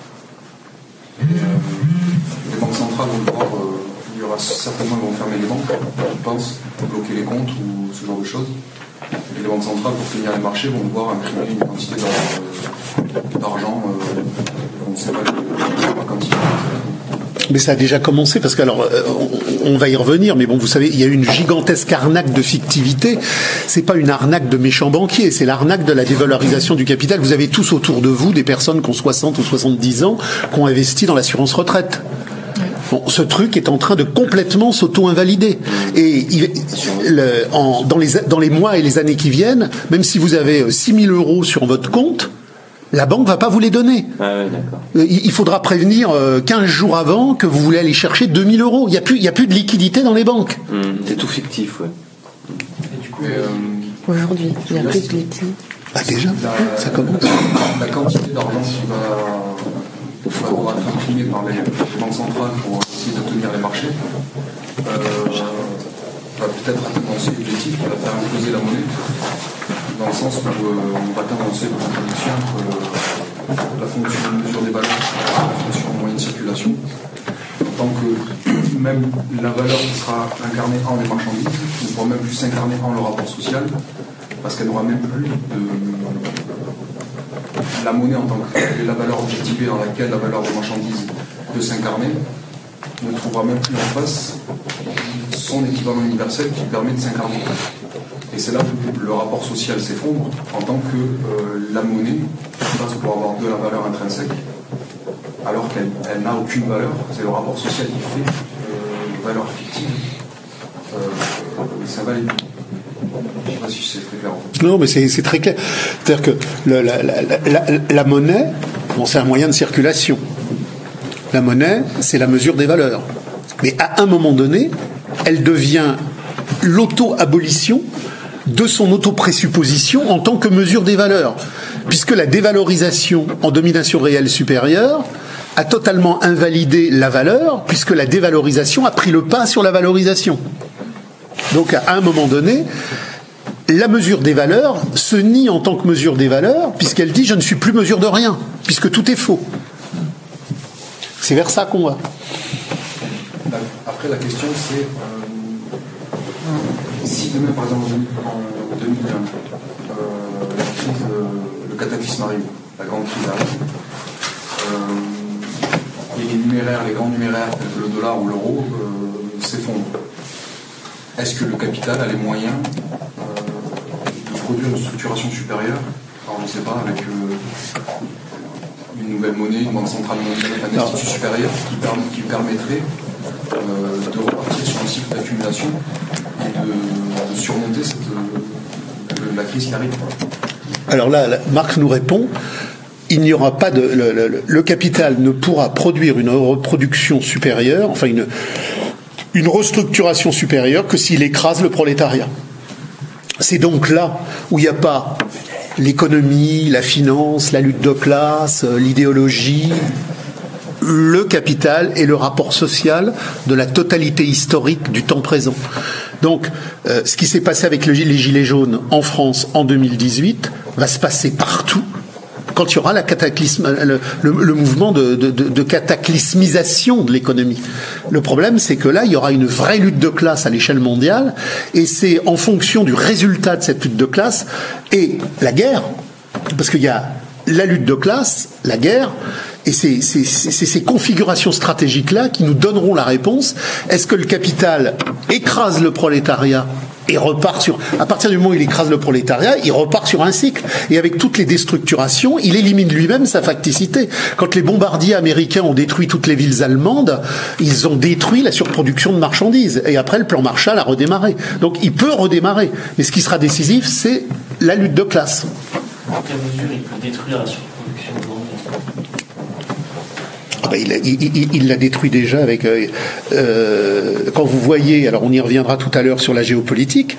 Les banques centrales vont devoir, il y aura certainement qui vont fermer les banques, je pense, bloquer les comptes ou ce genre de choses. Et les banques centrales, pour tenir les marchés, vont devoir imprimer une quantité d'argent, on ne sait pas la quantité. Mais ça a déjà commencé parce que on va y revenir, mais bon, vous savez, il y a une gigantesque arnaque de fictivité. C'est pas une arnaque de méchants banquiers, c'est l'arnaque de la dévalorisation du capital. Vous avez tous autour de vous des personnes qui ont 60 ou 70 ans qui ont investi dans l'assurance retraite. Bon, ce truc est en train de complètement s'auto-invalider. Et dans les mois et les années qui viennent, même si vous avez 6 000 € sur votre compte, la banque va pas vous les donner. Ah ouais, d'accord. Il faudra prévenir 15 jours avant que vous voulez aller chercher 2 000 €. Il y a plus de liquidité dans les banques. C'est tout fictif, ouais. Et du coup, aujourd'hui, il n'y a plus de liquidité. Ah déjà, ça commence. La quantité d'argent qui va devoir être imprimée par les banques centrales pour essayer de tenir les marchés va peut-être atteindre son objectif, qui va faire imploser la monnaie, dans le sens où on va atteindre un seuil de contradiction entre la fonction de mesure des valeurs et la fonction moyen de circulation. Tant que même la valeur qui sera incarnée en les marchandises ne pourra même plus s'incarner en le rapport social, parce qu'elle n'aura même plus la monnaie en tant que la valeur objectivée dans laquelle la valeur des marchandises peut s'incarner, ne trouvera même plus en face son équivalent universel qui permet de s'incarner. Et c'est là que le rapport social s'effondre en tant que la monnaie passe pour avoir de la valeur intrinsèque, alors qu'elle n'a aucune valeur. C'est le rapport social qui fait une valeur fictive. Ça va aller. Je ne sais pas si c'est très clair. Non, mais c'est très clair. C'est-à-dire que la monnaie, c'est un moyen de circulation. La monnaie, c'est la mesure des valeurs. Mais à un moment donné, elle devient l'auto-abolition de son auto-présupposition en tant que mesure des valeurs. Puisque la dévalorisation en domination réelle supérieure a totalement invalidé la valeur, puisque la dévalorisation a pris le pas sur la valorisation. Donc à un moment donné, la mesure des valeurs se nie en tant que mesure des valeurs, puisqu'elle dit « je ne suis plus mesure de rien », puisque tout est faux. C'est vers ça qu'on va. Après, la question, c'est si demain, par exemple, en 2020, la crise, le cataclysme arrive, la grande crise arrive, et les grands numéraires, tels que le dollar ou l'euro, s'effondrent. est-ce que le capital a les moyens de produire une structuration supérieure? Alors, je ne sais pas, avec une nouvelle monnaie, une banque centrale mondiale, un institut supérieur qui permettrait de repartir sur un cycle d'accumulation et de surmonter la crise qui arrive. Alors là, Marx nous répond, il n'y aura pas le capital ne pourra produire une reproduction supérieure, enfin une restructuration supérieure que s'il écrase le prolétariat. C'est donc là où il n'y a pas l'économie, la finance, la lutte de classe, l'idéologie, le capital et le rapport social de la totalité historique du temps présent. Donc, ce qui s'est passé avec les Gilets jaunes en France en 2018 va se passer partout quand il y aura le mouvement de cataclysmisation de l'économie. Le problème, c'est que là, il y aura une vraie lutte de classe à l'échelle mondiale, et c'est en fonction du résultat de cette lutte de classe et la guerre, parce qu'il y a la lutte de classe, la guerre, et c'est ces configurations stratégiques-là qui nous donneront la réponse. Est-ce que le capital écrase le prolétariat et repart à partir du moment où il écrase le prolétariat, il repart sur un cycle. Et avec toutes les déstructurations, il élimine lui-même sa facticité. Quand les bombardiers américains ont détruit toutes les villes allemandes, ils ont détruit la surproduction de marchandises. Et après, le plan Marshall a redémarré. Donc il peut redémarrer. Mais ce qui sera décisif, c'est la lutte de classe. En quelle mesure il peut détruire la surproduction de il l'a détruit déjà avec... quand vous voyez, alors on y reviendra tout à l'heure sur la géopolitique,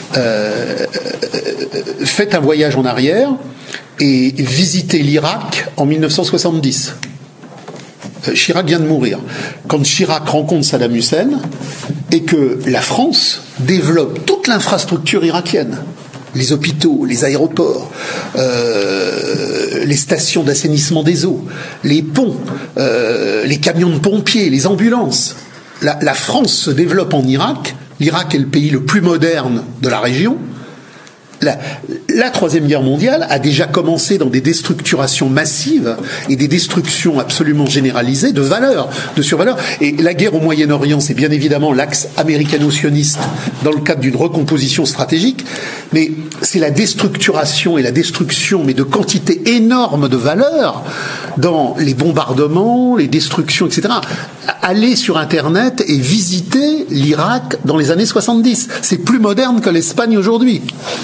faites un voyage en arrière et visitez l'Irak en 1970. Chirac vient de mourir. Quand Chirac rencontre Saddam Hussein et que la France développe toute l'infrastructure irakienne, les hôpitaux, les aéroports, les stations d'assainissement des eaux, les ponts, les camions de pompiers, les ambulances. La France se développe en Irak. L'Irak est le pays le plus moderne de la région. La Troisième Guerre mondiale a déjà commencé dans des déstructurations massives et des destructions absolument généralisées de valeurs, de survaleurs. Et la guerre au Moyen-Orient, c'est bien évidemment l'axe américano-sioniste dans le cadre d'une recomposition stratégique, mais c'est la déstructuration et la destruction, mais de quantités énormes de valeurs dans les bombardements, les destructions, etc. Allez sur Internet et visitez l'Irak dans les années 70. C'est plus moderne que l'Espagne aujourd'hui.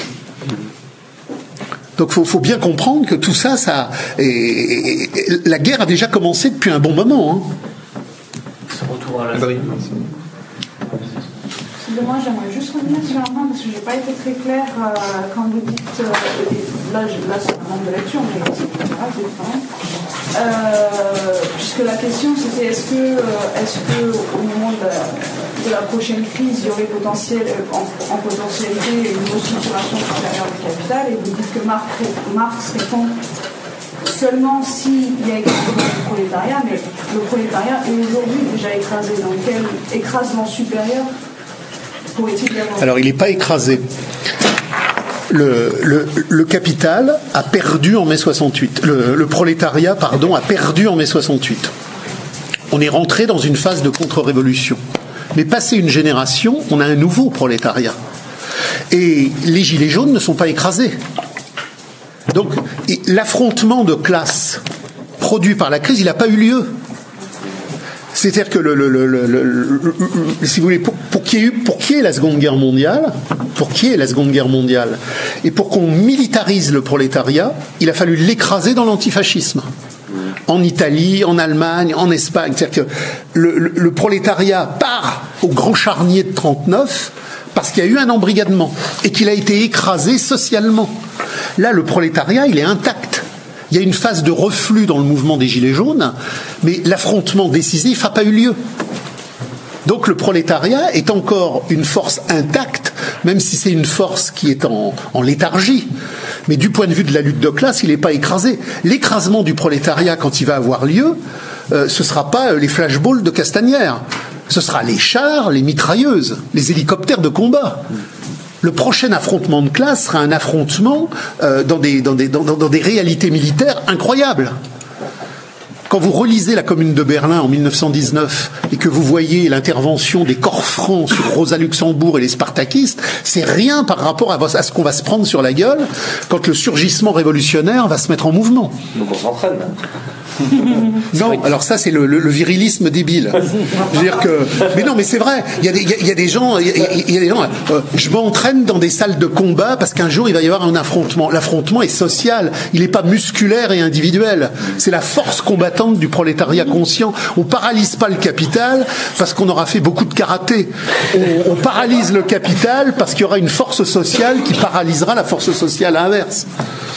Donc faut bien comprendre que tout ça, la guerre a déjà commencé depuis un bon moment. Retour à la Excusez-moi, j'aimerais juste revenir sur la fin parce que je n'ai pas été très claire quand vous dites. Là c'est un manque de lecture, mais c'est différent. Puisque la question c'était est-ce que au moment de la prochaine crise, il y aurait en potentialité une restructuration supérieure du capital, et vous dites que Marx répond seulement s'il y a écrasement du prolétariat, mais le prolétariat est aujourd'hui déjà écrasé. Dans quel écrasement supérieur pourrait-il y avoir? Alors il n'est pas écrasé. Le capital a perdu en mai 68. Le prolétariat, a perdu en mai 68. On est rentré dans une phase de contre-révolution. Mais passé une génération, on a un nouveau prolétariat. Et les gilets jaunes ne sont pas écrasés. Donc l'affrontement de classes produit par la crise, il n'a pas eu lieu. C'est-à-dire que si vous voulez, pour qu'il y ait la Seconde Guerre mondiale, et pour qu'on militarise le prolétariat, il a fallu l'écraser dans l'antifascisme. En Italie, en Allemagne, en Espagne. C'est-à-dire que le prolétariat part au grand charnier de 1939 parce qu'il y a eu un embrigadement et qu'il a été écrasé socialement. Là, le prolétariat, il est intact. Il y a une phase de reflux dans le mouvement des Gilets jaunes, mais l'affrontement décisif n'a pas eu lieu. Donc le prolétariat est encore une force intacte, même si c'est une force qui est en léthargie. Mais du point de vue de la lutte de classe, il n'est pas écrasé. L'écrasement du prolétariat, quand il va avoir lieu, ce ne sera pas les flashballs de Castagnère. Ce sera les chars, les mitrailleuses, les hélicoptères de combat. Le prochain affrontement de classe sera un affrontement dans des réalités militaires incroyables. Quand vous relisez la Commune de Berlin en 1919 et que vous voyez l'intervention des corps francs sur Rosa Luxembourg et les spartakistes, c'est rien par rapport à ce qu'on va se prendre sur la gueule quand le surgissement révolutionnaire va se mettre en mouvement. Donc on s'entraîne. Non, alors ça c'est le virilisme débile. Je veux dire que, mais non, mais c'est vrai. Il y a des gens, je m'entraîne dans des salles de combat parce qu'un jour il va y avoir un affrontement. L'affrontement est social, il n'est pas musculaire et individuel. C'est la force combattante du prolétariat conscient. On paralyse pas le capital parce qu'on aura fait beaucoup de karaté. On paralyse le capital parce qu'il y aura une force sociale qui paralysera la force sociale inverse.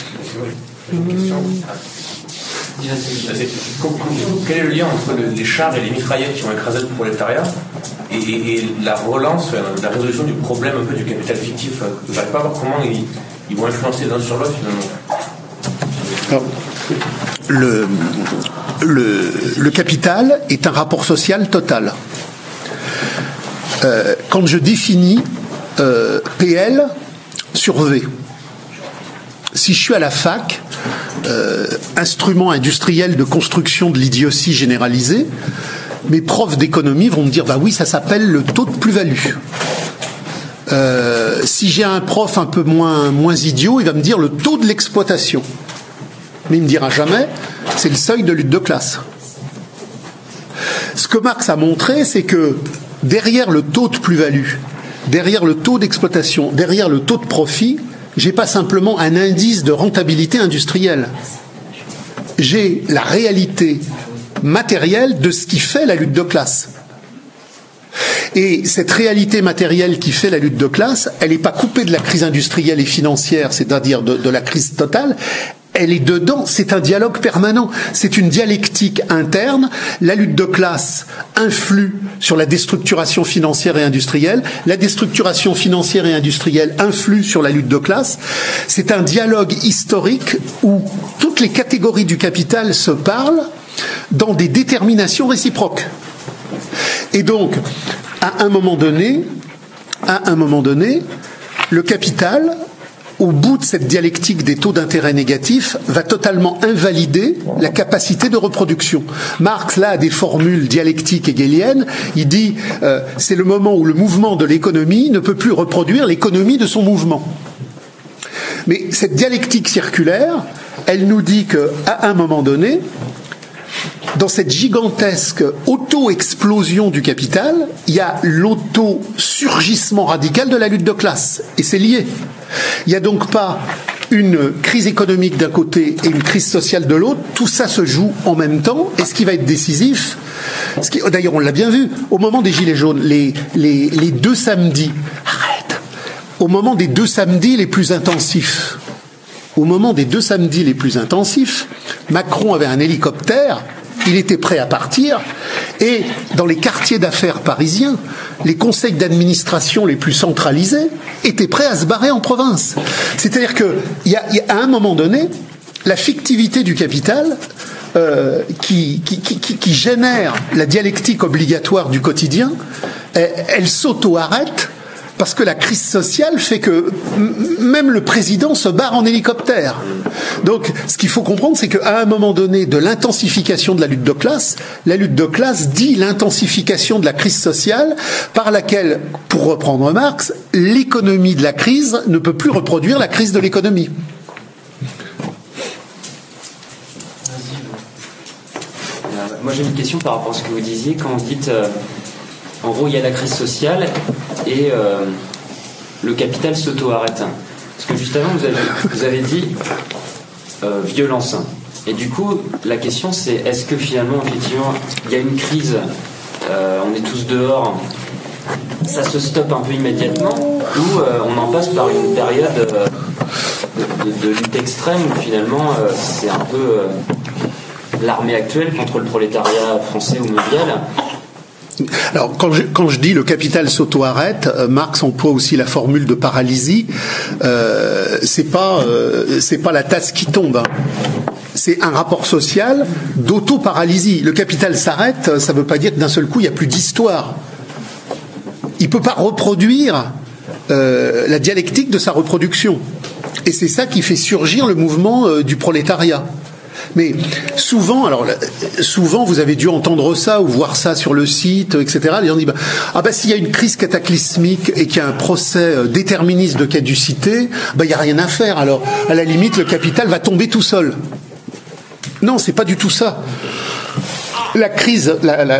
Quel est le lien entre les chars et les mitraillettes qui ont écrasé le prolétariat et la relance, la résolution du problème un peu du capital fictif? Je n'arrive pas à voir comment ils vont influencer l'un sur l'autre finalement. Alors, le capital est un rapport social total. Quand je définis PL sur V, si je suis à la fac, instrument industriel de construction de l'idiotie généralisée, mes profs d'économie vont me dire bah oui, ça s'appelle le taux de plus-value. Si j'ai un prof un peu moins idiot, il va me dire le taux de l'exploitation. Mais il me dira jamais c'est le seuil de lutte de classe. Ce que Marx a montré, c'est que derrière le taux de plus-value, derrière le taux d'exploitation, derrière le taux de profit, j'ai pas simplement un indice de rentabilité industrielle. J'ai la réalité matérielle de ce qui fait la lutte de classe. Et cette réalité matérielle qui fait la lutte de classe, elle n'est pas coupée de la crise industrielle et financière, c'est-à-dire de la crise totale. Elle est dedans, c'est un dialogue permanent, c'est une dialectique interne. La lutte de classe influe sur la déstructuration financière et industrielle, la déstructuration financière et industrielle influe sur la lutte de classe. C'est un dialogue historique où toutes les catégories du capital se parlent dans des déterminations réciproques. Et donc, à un moment donné, le capital, au bout de cette dialectique des taux d'intérêt négatifs, va totalement invalider la capacité de reproduction. Marx, là, a des formules dialectiques hegeliennes. Il dit c'est le moment où le mouvement de l'économie ne peut plus reproduire l'économie de son mouvement. Mais cette dialectique circulaire, elle nous dit qu'à un moment donné, dans cette gigantesque auto-explosion du capital, il y a l'auto-surgissement radical de la lutte de classe. Et c'est lié. Il n'y a donc pas une crise économique d'un côté et une crise sociale de l'autre. Tout ça se joue en même temps. Et ce qui va être décisif, d'ailleurs on l'a bien vu, au moment des Gilets jaunes, les deux samedis, au moment des deux samedis les plus intensifs, Macron avait un hélicoptère, il était prêt à partir, et dans les quartiers d'affaires parisiens, les conseils d'administration les plus centralisés étaient prêts à se barrer en province. C'est-à-dire qu'à un moment donné, la fictivité du capital qui génère la dialectique obligatoire du quotidien, elle s'auto-arrête parce que la crise sociale fait que même le président se barre en hélicoptère. Donc, ce qu'il faut comprendre, c'est qu'à un moment donné de l'intensification de la lutte de classe dit l'intensification de la crise sociale par laquelle, pour reprendre Marx, l'économie de la crise ne peut plus reproduire la crise de l'économie. Moi, j'ai une question par rapport à ce que vous disiez quand vous dites... En gros, il y a la crise sociale et le capital s'auto-arrête. Parce que juste avant, vous avez dit violence. Et du coup, la question c'est, est-ce que finalement, effectivement, il y a une crise, on est tous dehors, ça se stoppe un peu immédiatement, ou on en passe par une période de lutte extrême où finalement, c'est un peu l'armée actuelle contre le prolétariat français ou mondial. Alors, quand je dis le capital s'auto-arrête, Marx emploie aussi la formule de paralysie. C'est pas la tasse qui tombe. Hein. C'est un rapport social d'auto-paralysie. Le capital s'arrête, ça ne veut pas dire que d'un seul coup il n'y a plus d'histoire. Il peut pas reproduire la dialectique de sa reproduction. Et c'est ça qui fait surgir le mouvement du prolétariat. Mais souvent, vous avez dû entendre ça ou voir ça sur le site, etc. Les gens disent s'il y a une crise cataclysmique et qu'il y a un procès déterministe de caducité, il n'y a rien à faire. Alors, à la limite, le capital va tomber tout seul. Non, c'est pas du tout ça. La crise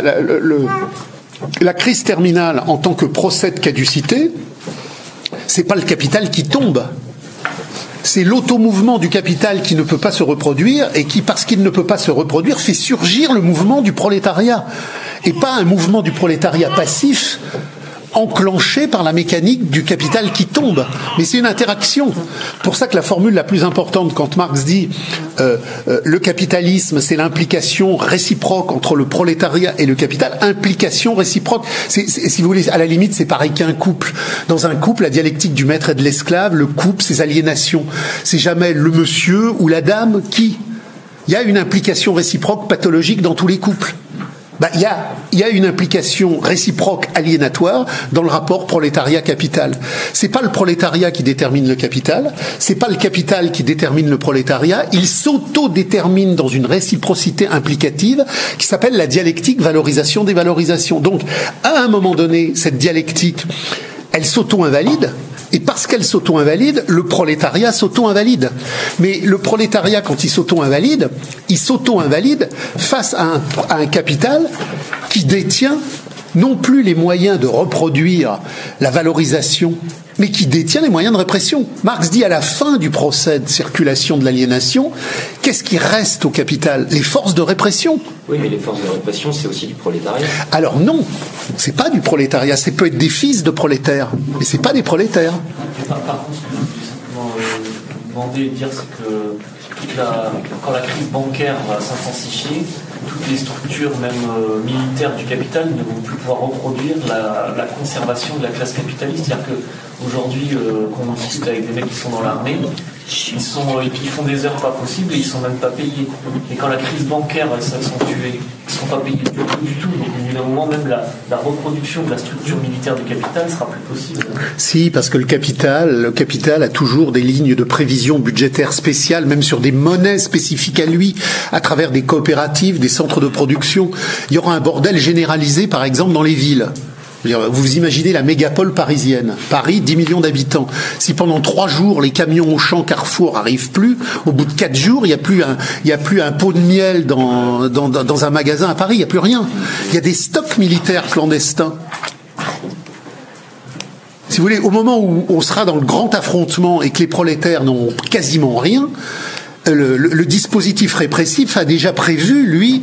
terminale en tant que procès de caducité, c'est pas le capital qui tombe. C'est l'automouvement du capital qui ne peut pas se reproduire et qui, parce qu'il ne peut pas se reproduire, fait surgir le mouvement du prolétariat. Et pas un mouvement du prolétariat passif enclenché par la mécanique du capital qui tombe. Mais c'est une interaction. Pour ça que la formule la plus importante, quand Marx dit le capitalisme, c'est l'implication réciproque entre le prolétariat et le capital, implication réciproque. Si vous voulez, à la limite, c'est pareil qu'un couple. Dans un couple, la dialectique du maître et de l'esclave, le couple, c'est aliénation. C'est jamais le monsieur ou la dame qui. Il y a une implication réciproque pathologique dans tous les couples. Il y a une implication réciproque aliénatoire dans le rapport prolétariat-capital. C'est pas le prolétariat qui détermine le capital, c'est pas le capital qui détermine le prolétariat, il s'auto-détermine dans une réciprocité implicative qui s'appelle la dialectique valorisation des valorisations. Donc, à un moment donné, cette dialectique, elle s'auto-invalide. Et parce qu'elle s'auto-invalide, le prolétariat s'auto-invalide. Mais le prolétariat, quand il s'auto-invalide face à un capital qui détient non plus les moyens de reproduire la valorisation, mais qui détient les moyens de répression. Marx dit à la fin du procès de circulation de l'aliénation, qu'est-ce qui reste au capital? Les forces de répression. Oui, mais les forces de répression, c'est aussi du prolétariat. Alors non, c'est pas du prolétariat, c'est peut être des fils de prolétaires, mais c'est pas des prolétaires. Par contre, ce que je voulais simplement demander et dire, c'est que quand la crise bancaire va s'intensifier, toutes les structures, même militaires du capital, ne vont plus pouvoir reproduire la conservation de la classe capitaliste. C'est-à-dire qu'aujourd'hui, quand on discute avec des mecs qui sont dans l'armée, ils font des heures pas possibles et ils sont même pas payés. Et quand la crise bancaire va s'accentuer, ils ne seront pas payés du tout. Donc, au bout d'un moment, même la reproduction de la structure militaire du capital sera plus possible. Si, parce que le capital a toujours des lignes de prévision budgétaire spéciales, même sur des monnaies spécifiques à lui, à travers des coopératives, des centres de production. Il y aura un bordel généralisé, par exemple, dans les villes. Vous imaginez la mégapole parisienne. Paris, 10 millions d'habitants. Si pendant 3 jours, les camions Auchan, Carrefour n'arrivent plus, au bout de 4 jours, il n'y a plus un pot de miel dans un magasin à Paris, il n'y a plus rien. Il y a des stocks militaires clandestins. Si vous voulez, au moment où on sera dans le grand affrontement et que les prolétaires n'ont quasiment rien, le dispositif répressif a déjà prévu, lui,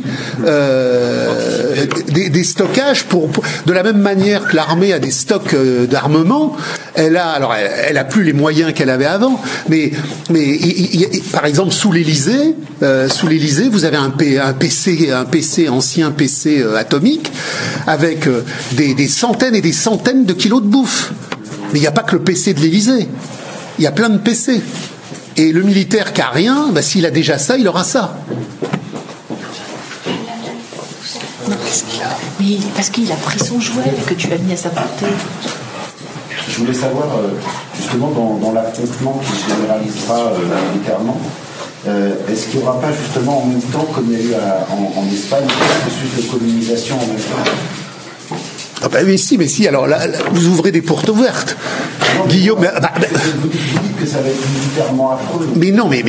des stockages de la même manière que l'armée a des stocks d'armement. Elle a plus les moyens qu'elle avait avant, mais par exemple sous l'Élysée, vous avez un ancien PC atomique avec des centaines et des centaines de kilos de bouffe. Mais il n'y a pas que le PC de l'Élysée. Il y a plein de PC. Et le militaire qui a rien, s'il a déjà ça, il aura ça. Non, mais parce qu'il a pris son jouet que tu as mis à sa portée. Je voulais savoir, justement, dans l'affrontement qui se généralisera militairement, est-ce qu'il n'y aura pas justement en même temps, comme il y a eu en Espagne, un processus de colonisation en même temps? Ah mais si, alors là, vous ouvrez des portes ouvertes. Non, Guillaume, vous dites que ça va être militairement affreux. Mais non, mais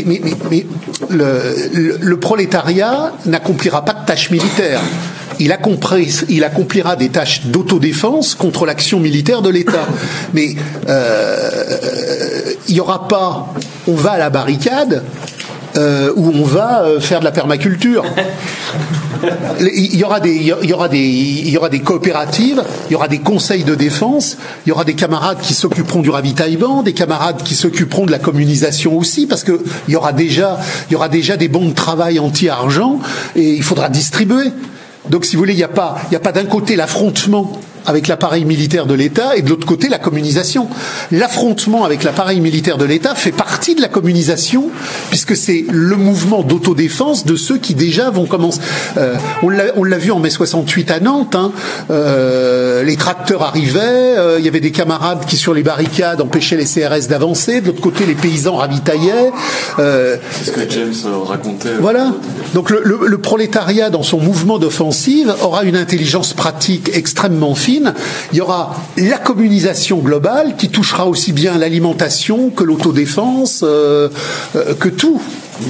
le prolétariat n'accomplira pas de tâches militaires. Il accomplira des tâches d'autodéfense contre l'action militaire de l'État. Mais il n'y aura pas, on va à la barricade, où on va faire de la permaculture. Il y aura des coopératives, il y aura des conseils de défense, il y aura des camarades qui s'occuperont du ravitaillement, des camarades qui s'occuperont de la communisation aussi, parce que il y aura déjà des bons de travail anti-argent et il faudra distribuer. Donc, si vous voulez, il n'y a pas d'un côté l'affrontement avec l'appareil militaire de l'État et de l'autre côté la communisation. L'affrontement avec l'appareil militaire de l'État fait partie de la communisation puisque c'est le mouvement d'autodéfense de ceux qui déjà vont commencer. On l'a vu en mai 68 à Nantes, hein, les tracteurs arrivaient, il y avait des camarades qui sur les barricades empêchaient les CRS d'avancer, de l'autre côté les paysans ravitaillaient. C'est ce que James racontait. Voilà. Donc le prolétariat dans son mouvement d'offensive aura une intelligence pratique extrêmement fine. Il y aura la communisation globale qui touchera aussi bien l'alimentation que l'autodéfense, que tout.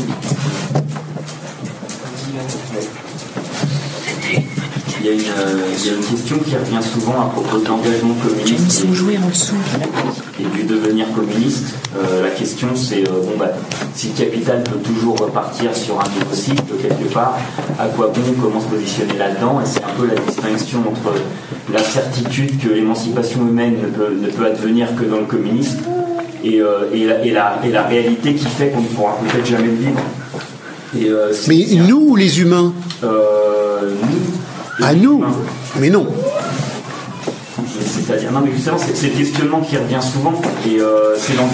Il y a une question qui revient souvent à propos de l'engagement communiste et du devenir communiste. La question c'est, si le capital peut toujours repartir sur un nouveau cycle quelque part, à quoi bon, comment se positionner là-dedans? Et c'est un peu la distinction entre la certitude que l'émancipation humaine ne peut advenir que dans le communisme et la réalité qui fait qu'on ne pourra peut-être jamais le vivre. Mais nous ou les humains? À nous, mais non. C'est-à-dire, non, mais justement, c'est le questionnement qui revient souvent. Et c'est dans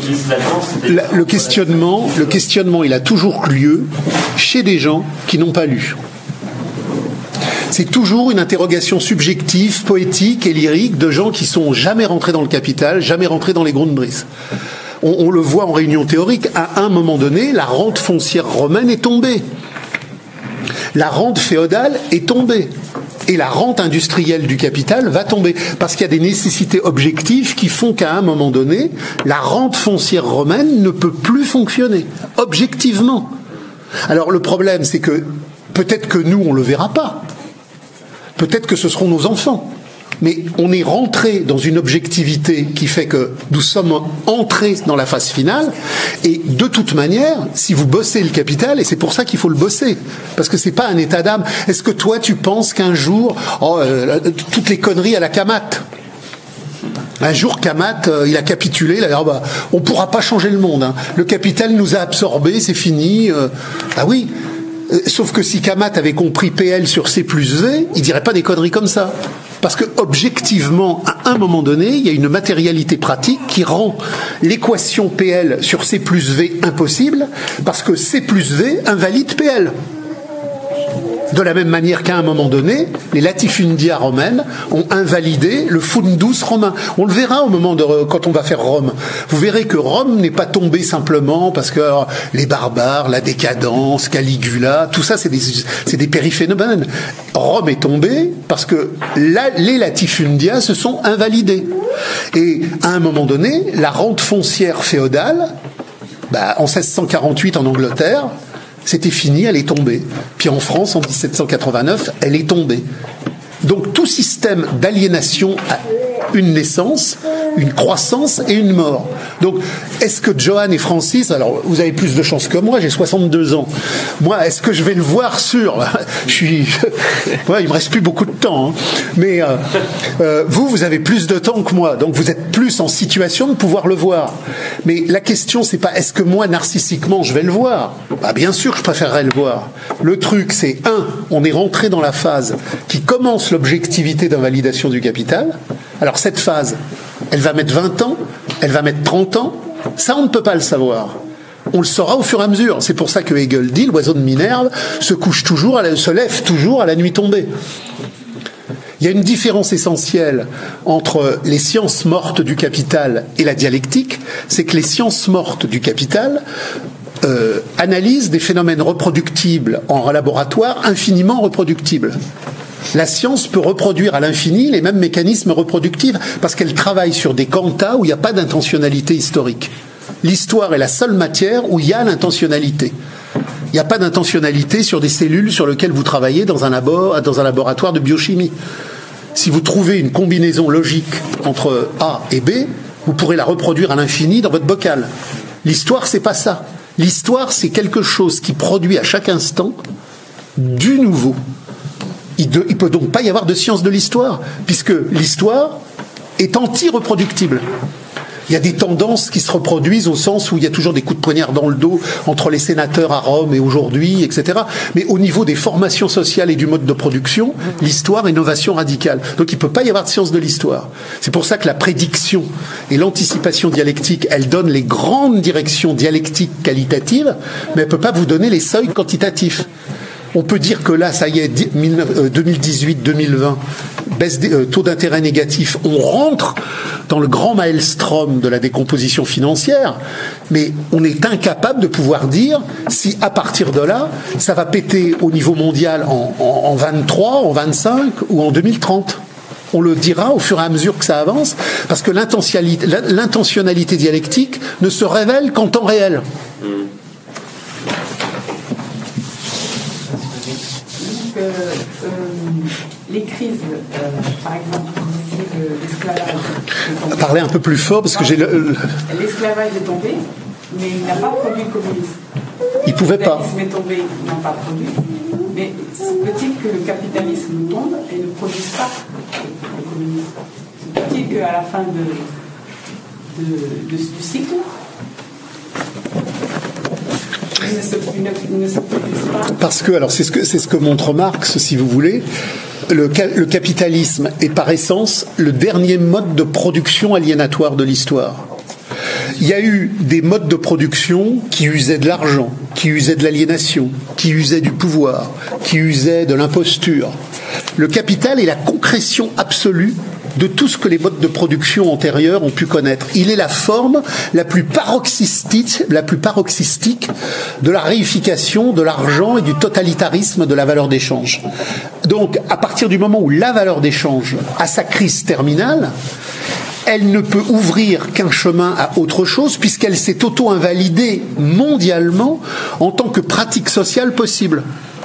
le questionnement, il a toujours lieu chez des gens qui n'ont pas lu. C'est toujours une interrogation subjective, poétique et lyrique de gens qui sont jamais rentrés dans le capital, jamais rentrés dans les Grundrisse. On le voit en réunion théorique. À un moment donné, la rente foncière romaine est tombée. La rente féodale est tombée. Et la rente industrielle du capital va tomber. Parce qu'il y a des nécessités objectives qui font qu'à un moment donné, la rente foncière romaine ne peut plus fonctionner. Objectivement. Alors le problème, c'est que peut-être que nous, on ne le verra pas. Peut-être que ce seront nos enfants. Mais on est rentré dans une objectivité qui fait que nous sommes entrés dans la phase finale. Et de toute manière, si vous bossez le capital, et c'est pour ça qu'il faut le bosser, parce que c'est pas un état d'âme. Est-ce que toi, tu penses qu'un jour, toutes les conneries à la Kamat, un jour, Kamat, il a capitulé. Là, on pourra pas changer le monde. Hein. Le capital nous a absorbés, c'est fini. Ah oui. Sauf que si Kamat avait compris PL sur C plus V, il dirait pas des conneries comme ça. Parce que objectivement, à un moment donné, il y a une matérialité pratique qui rend l'équation PL sur C plus V impossible, parce que C plus V invalide PL. De la même manière qu'à un moment donné, les latifundia romaines ont invalidé le fundus romain. On le verra au moment quand on va faire Rome. Vous verrez que Rome n'est pas tombée simplement parce que les barbares, la décadence, Caligula, tout ça c'est des périphénomènes. Rome est tombée parce que les latifundia se sont invalidés. Et à un moment donné, la rente foncière féodale, en 1648 en Angleterre, c'était fini, elle est tombée. Puis en France, en 1789, elle est tombée. Donc tout système d'aliénation a une naissance, une croissance et une mort. Donc est-ce que Johan et Francis, alors vous avez plus de chance que moi, j'ai 62 ans. Moi, est-ce que je vais le voir sûr? Il me reste plus beaucoup de temps. Hein. Mais vous avez plus de temps que moi, donc vous êtes plus en situation de pouvoir le voir. Mais la question, c'est pas est-ce que moi, narcissiquement, je vais le voir? Bien sûr que je préférerais le voir. Le truc, c'est on est rentré dans la phase qui commence l'objectivité d'invalidation du capital. Alors cette phase, elle va mettre 20 ans, elle va mettre 30 ans, ça on ne peut pas le savoir. On le saura au fur et à mesure. C'est pour ça que Hegel dit, l'oiseau de Minerve se lève toujours à la nuit tombée. Il y a une différence essentielle entre les sciences mortes du capital et la dialectique, c'est que les sciences mortes du capital analysent des phénomènes reproductibles en laboratoire infiniment reproductibles. La science peut reproduire à l'infini les mêmes mécanismes reproductifs parce qu'elle travaille sur des quanta où il n'y a pas d'intentionnalité historique. L'histoire est la seule matière où il y a l'intentionnalité. Il n'y a pas d'intentionnalité sur des cellules sur lesquelles vous travaillez dans un laboratoire de biochimie. Si vous trouvez une combinaison logique entre A et B, vous pourrez la reproduire à l'infini dans votre bocal. L'histoire, c'est pas ça. L'histoire, c'est quelque chose qui produit à chaque instant du nouveau. Il ne peut donc pas y avoir de science de l'histoire, puisque l'histoire est anti-reproductible. Il y a des tendances qui se reproduisent au sens où il y a toujours des coups de poignard dans le dos entre les sénateurs à Rome et aujourd'hui, etc. Mais au niveau des formations sociales et du mode de production, l'histoire est innovation radicale. Donc il ne peut pas y avoir de science de l'histoire. C'est pour ça que la prédiction et l'anticipation dialectique, elles donnent les grandes directions dialectiques qualitatives, mais elles ne peuvent pas vous donner les seuils quantitatifs. On peut dire que là, ça y est, 2018-2020, baisse des taux d'intérêt négatifs, on rentre dans le grand maelstrom de la décomposition financière, mais on est incapable de pouvoir dire si à partir de là, ça va péter au niveau mondial en 23, en 25 ou en 2030. On le dira au fur et à mesure que ça avance, parce que l'intentionnalité dialectique ne se révèle qu'en temps réel. Les crises, par exemple, l'esclavage. Parlez un peu plus fort parce que j'ai l'esclavage est tombé, mais il n'a pas produit le communisme. Il ne pouvait pas. Le capitalisme est tombé, il n'a pas produit. Mais peut-il que le capitalisme tombe et ne produise pas le communisme? Peut-il qu'à la fin du cycle, il ne se produise pas? Parce que, alors c'est ce que montre Marx, si vous voulez, le capitalisme est par essence le dernier mode de production aliénatoire de l'histoire. Il y a eu des modes de production qui usaient de l'argent, qui usaient de l'aliénation, qui usaient du pouvoir, qui usaient de l'imposture. Le capital est la concrétion absolue de tout ce que les modes de production antérieurs ont pu connaître. Il est la forme la plus paroxystique de la réification de l'argent et du totalitarisme de la valeur d'échange. Donc, à partir du moment où la valeur d'échange a sa crise terminale, elle ne peut ouvrir qu'un chemin à autre chose puisqu'elle s'est auto-invalidée mondialement en tant que pratique sociale possible.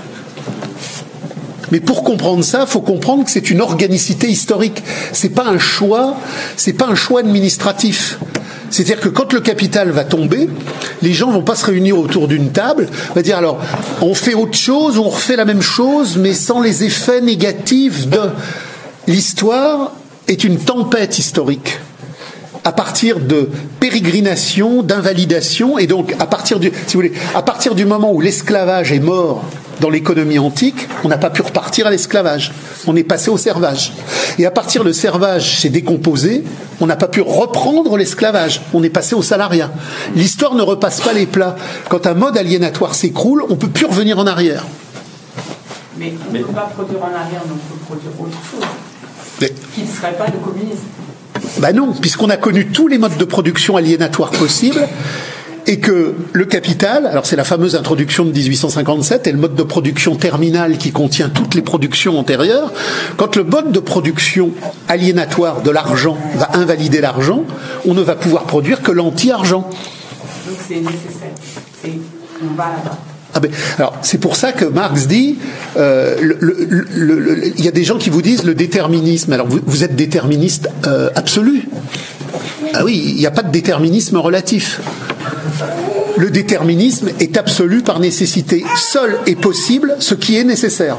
Mais pour comprendre ça, il faut comprendre que c'est une organicité historique. C'est pas un choix administratif. C'est-à-dire que quand le capital va tomber, les gens vont pas se réunir autour d'une table, on va dire alors, on fait autre chose ou on refait la même chose, mais sans les effets négatifs de l'histoire est une tempête historique. À partir de pérégrination, d'invalidation, et donc à partir du moment où l'esclavage est mort dans l'économie antique, on n'a pas pu repartir à l'esclavage. On est passé au servage. Et à partir du servage s'est décomposé, on n'a pas pu reprendre l'esclavage. On est passé au salariat. L'histoire ne repasse pas les plats. Quand un mode aliénatoire s'écroule, on ne peut plus revenir en arrière. Mais on ne peut pas produire en arrière, mais on peut produire autre chose. Qui ne serait pas le communisme. Ben non, puisqu'on a connu tous les modes de production aliénatoires possibles, et que le capital, alors c'est la fameuse introduction de 1857 et le mode de production terminal qui contient toutes les productions antérieures, quand le mode de production aliénatoire de l'argent va invalider l'argent, on ne va pouvoir produire que l'anti-argent. Donc c'est nécessaire. On va là-bas. Ah ben, alors c'est pour ça que Marx dit, il y a des gens qui vous disent le déterminisme. Alors vous êtes déterministe absolu. Ah oui, il n'y a pas de déterminisme relatif. Le déterminisme est absolu par nécessité. Seul est possible ce qui est nécessaire.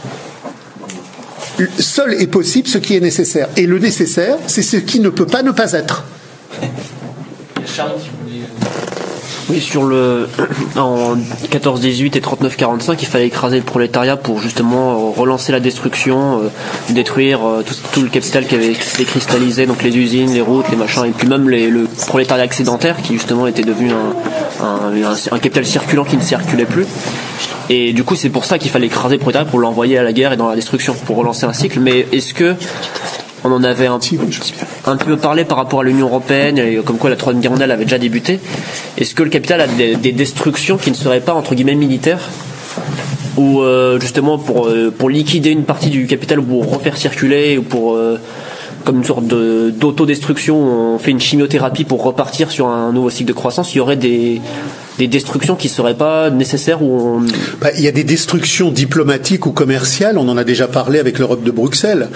Seul est possible ce qui est nécessaire. Et le nécessaire, c'est ce qui ne peut pas ne pas être. Charles, qui voulait... Oui, sur en 14-18 et 39-45, il fallait écraser le prolétariat pour justement relancer la destruction, détruire tout le capital qui avait été cristallisé, donc les usines, les routes, les machins, et puis même le prolétariat excédentaire qui justement était devenu un capital circulant qui ne circulait plus. Et du coup, c'est pour ça qu'il fallait écraser le prolétariat pour l'envoyer à la guerre et dans la destruction, pour relancer un cycle. Mais est-ce que on en avait un peu parlé par rapport à l'Union européenne, et comme quoi la Troisième Guerre mondiale avait déjà débuté. Est-ce que le capital a des destructions qui ne seraient pas entre guillemets militaires, ou justement pour liquider une partie du capital ou pour refaire circuler, ou pour comme une sorte d'autodestruction, on fait une chimiothérapie pour repartir sur un nouveau cycle de croissance, il y aurait des destructions qui ne seraient pas nécessaires ou il y a des destructions diplomatiques ou commerciales, on en a déjà parlé avec l'Europe de Bruxelles.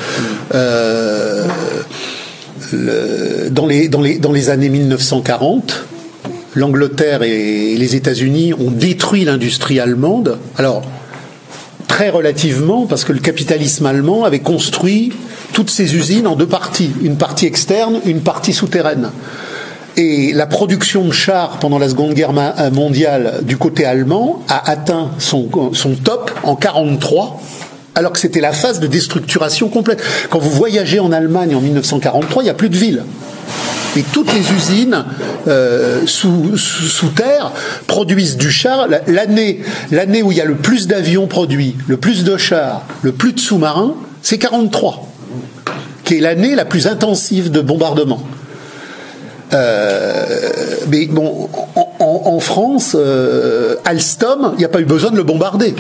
Dans les années 1940, l'Angleterre et les États-Unis ont détruit l'industrie allemande. Alors, très relativement, parce que le capitalisme allemand avait construit toutes ses usines en deux parties, une partie externe, une partie souterraine. Et la production de chars pendant la Seconde Guerre mondiale du côté allemand a atteint son top en 1943, alors que c'était la phase de déstructuration complète. Quand vous voyagez en Allemagne en 1943, il n'y a plus de villes. Et toutes les usines sous terre produisent du char. L'année où il y a le plus d'avions produits, le plus de chars, le plus de sous-marins, c'est 1943, qui est l'année la plus intensive de bombardement. Mais bon, en France, Alstom, il n'y a pas eu besoin de le bombarder.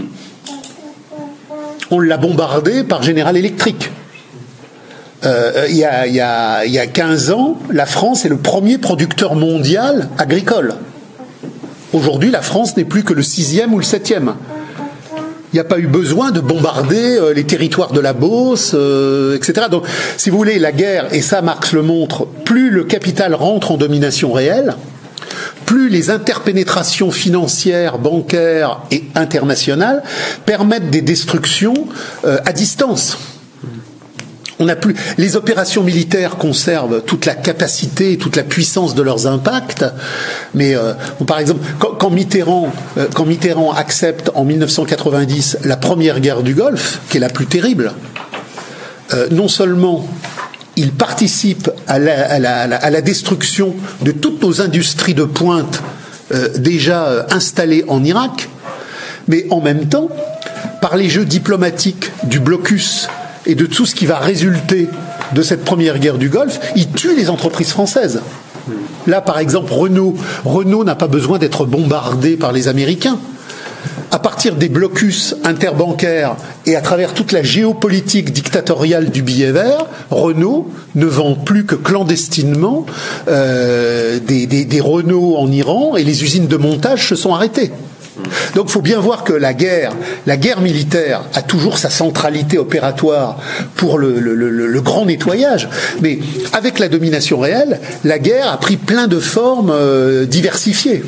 On l'a bombardé par General Electric. Il y a 15 ans, la France est le premier producteur mondial agricole. Aujourd'hui, la France n'est plus que le 6e ou le 7e. Il n'y a pas eu besoin de bombarder les territoires de la Beauce, etc. Donc, si vous voulez, la guerre, et ça Marx le montre, plus le capital rentre en domination réelle, plus les interpénétrations financières, bancaires et internationales permettent des destructions à distance. On n'a plus. Les opérations militaires conservent toute la capacité et toute la puissance de leurs impacts, mais par exemple, quand Mitterrand accepte en 1990 la première guerre du Golfe, qui est la plus terrible, non seulement il participe à la destruction de toutes nos industries de pointe déjà installées en Irak, mais en même temps, par les jeux diplomatiques du blocus et de tout ce qui va résulter de cette première guerre du Golfe, il tue les entreprises françaises. Là, par exemple, Renault n'a pas besoin d'être bombardé par les Américains. À partir des blocus interbancaires et à travers toute la géopolitique dictatoriale du billet vert, Renault ne vend plus que clandestinement des Renault en Iran, et les usines de montage se sont arrêtées. Donc il faut bien voir que la guerre militaire a toujours sa centralité opératoire pour le grand nettoyage, mais avec la domination réelle, la guerre a pris plein de formes diversifiées.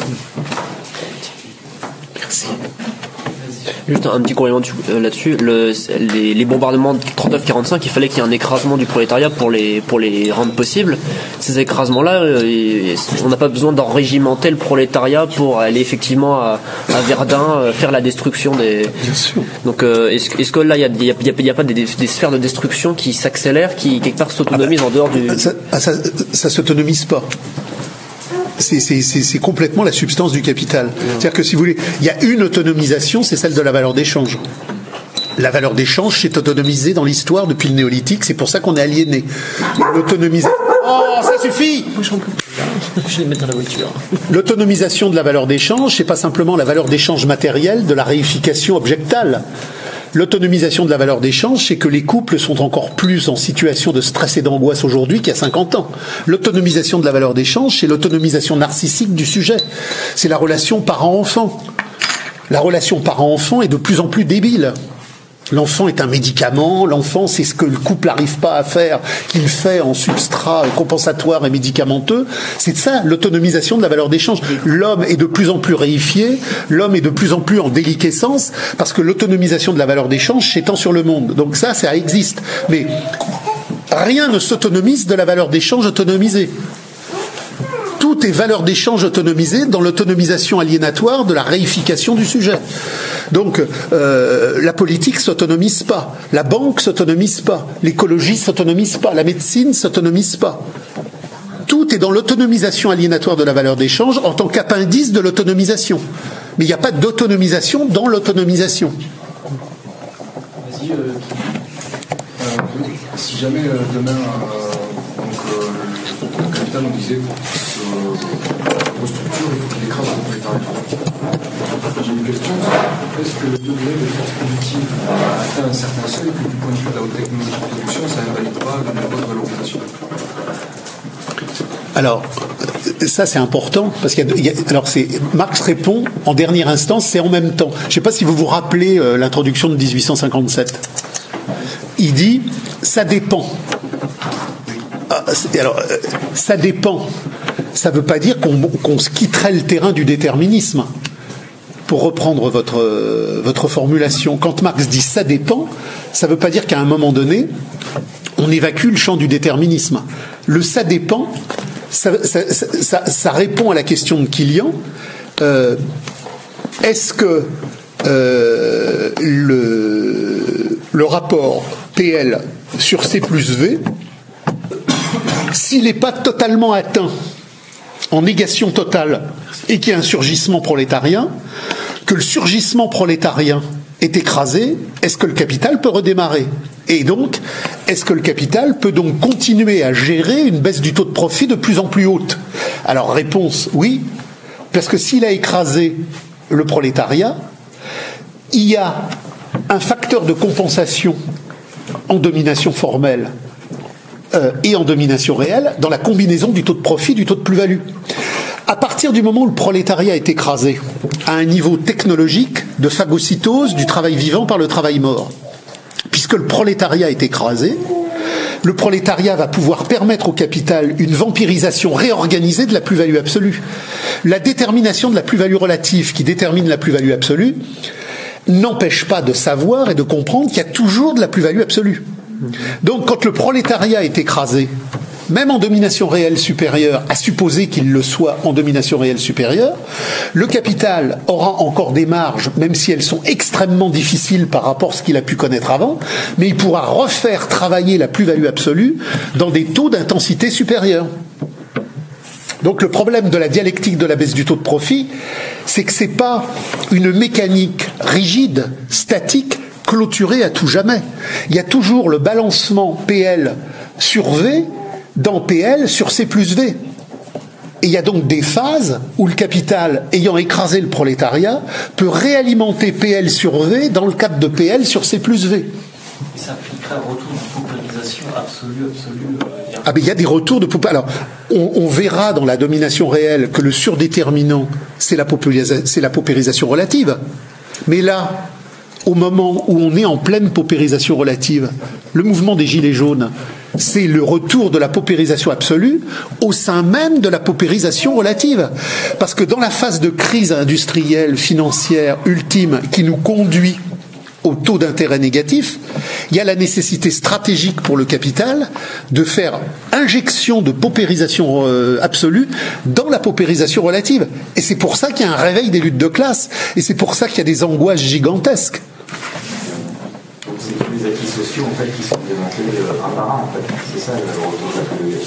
Merci. Juste un petit complément là-dessus. Les bombardements de 39-45, il fallait qu'il y ait un écrasement du prolétariat pour les rendre possibles. Ces écrasements-là, on n'a pas besoin d'enrégimenter le prolétariat pour aller effectivement à Verdun faire la destruction des. Bien sûr. Donc, est-ce que là, il y a pas des sphères de destruction qui s'accélèrent, qui quelque part s'autonomisent en dehors du. Ça s'autonomise pas. C'est complètement la substance du capital. C'est-à-dire que si vous voulez, il y a une autonomisation, c'est celle de la valeur d'échange. La valeur d'échange s'est autonomisée dans l'histoire depuis le néolithique, c'est pour ça qu'on est aliéné. L'autonomisation. Oh, ça suffit! Je vais mettre dans la voiture. L'autonomisation de la valeur d'échange, c'est pas simplement la valeur d'échange matérielle de la réification objectale. L'autonomisation de la valeur d'échange, c'est que les couples sont encore plus en situation de stress et d'angoisse aujourd'hui qu'il y a 50 ans. L'autonomisation de la valeur d'échange, c'est l'autonomisation narcissique du sujet. C'est la relation parent-enfant. La relation parent-enfant est de plus en plus débile. L'enfant est un médicament, l'enfant c'est ce que le couple n'arrive pas à faire, qu'il fait en substrat compensatoire et médicamenteux. C'est ça, l'autonomisation de la valeur d'échange. L'homme est de plus en plus réifié, l'homme est de plus en plus en déliquescence, parce que l'autonomisation de la valeur d'échange s'étend sur le monde. Donc ça existe. Mais rien ne s'autonomise de la valeur d'échange autonomisée. Tout est valeur d'échange autonomisée dans l'autonomisation aliénatoire de la réification du sujet. Donc, la politique s'autonomise pas, la banque s'autonomise pas, l'écologie s'autonomise pas, la médecine s'autonomise pas. Tout est dans l'autonomisation aliénatoire de la valeur d'échange en tant qu'appendice de l'autonomisation. Mais il n'y a pas d'autonomisation dans l'autonomisation. Vas-y, si jamais demain, le capital nous disait pour restructure, il faut qu'il écrase le prolétariat. J'ai une question, est-ce que le degré de force productive a atteint un certain seuil que du point de vue de la haute technologie de production, ça n'invalide pas une bonne valorisation? Alors, ça c'est important, parce Marx répond en dernière instance, c'est en même temps. Je ne sais pas si vous vous rappelez l'introduction de 1857. Il dit, ça dépend. Alors, ça dépend. Ça ne veut pas dire qu'on se quitterait le terrain du déterminisme. Pour reprendre votre formulation, quand Marx dit ça dépend, ça ne veut pas dire qu'à un moment donné, on évacue le champ du déterminisme. Le ça dépend, ça répond à la question de Kilian. Est-ce que le rapport PL sur C plus V, s'il n'est pas totalement atteint, en négation totale, et qu'il y a un surgissement prolétarien, que le surgissement prolétarien est écrasé, est-ce que le capital peut redémarrer? Et donc, est-ce que le capital peut donc continuer à gérer une baisse du taux de profit de plus en plus haute? Alors, réponse, oui, parce que s'il a écrasé le prolétariat, il y a un facteur de compensation en domination formelle et en domination réelle dans la combinaison du taux de profit, du taux de plus-value. À partir du moment où le prolétariat est écrasé à un niveau technologique de phagocytose du travail vivant par le travail mort, puisque le prolétariat est écrasé, le prolétariat va pouvoir permettre au capital une vampirisation réorganisée de la plus-value absolue. La détermination de la plus-value relative qui détermine la plus-value absolue n'empêche pas de savoir et de comprendre qu'il y a toujours de la plus-value absolue. Donc quand le prolétariat est écrasé, même en domination réelle supérieure, à supposer qu'il le soit en domination réelle supérieure, le capital aura encore des marges, même si elles sont extrêmement difficiles par rapport à ce qu'il a pu connaître avant, mais il pourra refaire travailler la plus-value absolue dans des taux d'intensité supérieurs. Donc le problème de la dialectique de la baisse du taux de profit, c'est que c'est pas une mécanique rigide, statique, clôturée à tout jamais. Il y a toujours le balancement PL sur V dans PL sur C plus V. Et il y a donc des phases où le capital, ayant écrasé le prolétariat, peut réalimenter PL sur V dans le cadre de PL sur C plus V. Et ça impliquerait un retour de paupérisation absolue. Ah ben il y a des retours de paupérisation. Alors, on verra dans la domination réelle que le surdéterminant, c'est la paupérisation relative. Mais là, au moment où on est en pleine paupérisation relative, le mouvement des Gilets jaunes, c'est le retour de la paupérisation absolue au sein même de la paupérisation relative. Parce que dans la phase de crise industrielle, financière, ultime, qui nous conduit au taux d'intérêt négatif, il y a la nécessité stratégique pour le capital de faire injection de paupérisation absolue dans la paupérisation relative. Et c'est pour ça qu'il y a un réveil des luttes de classe. Et c'est pour ça qu'il y a des angoisses gigantesques. Donc c'est tous les acquis sociaux en fait, qui sont démantelés un par un. En fait. C'est ça le retour de la plus-value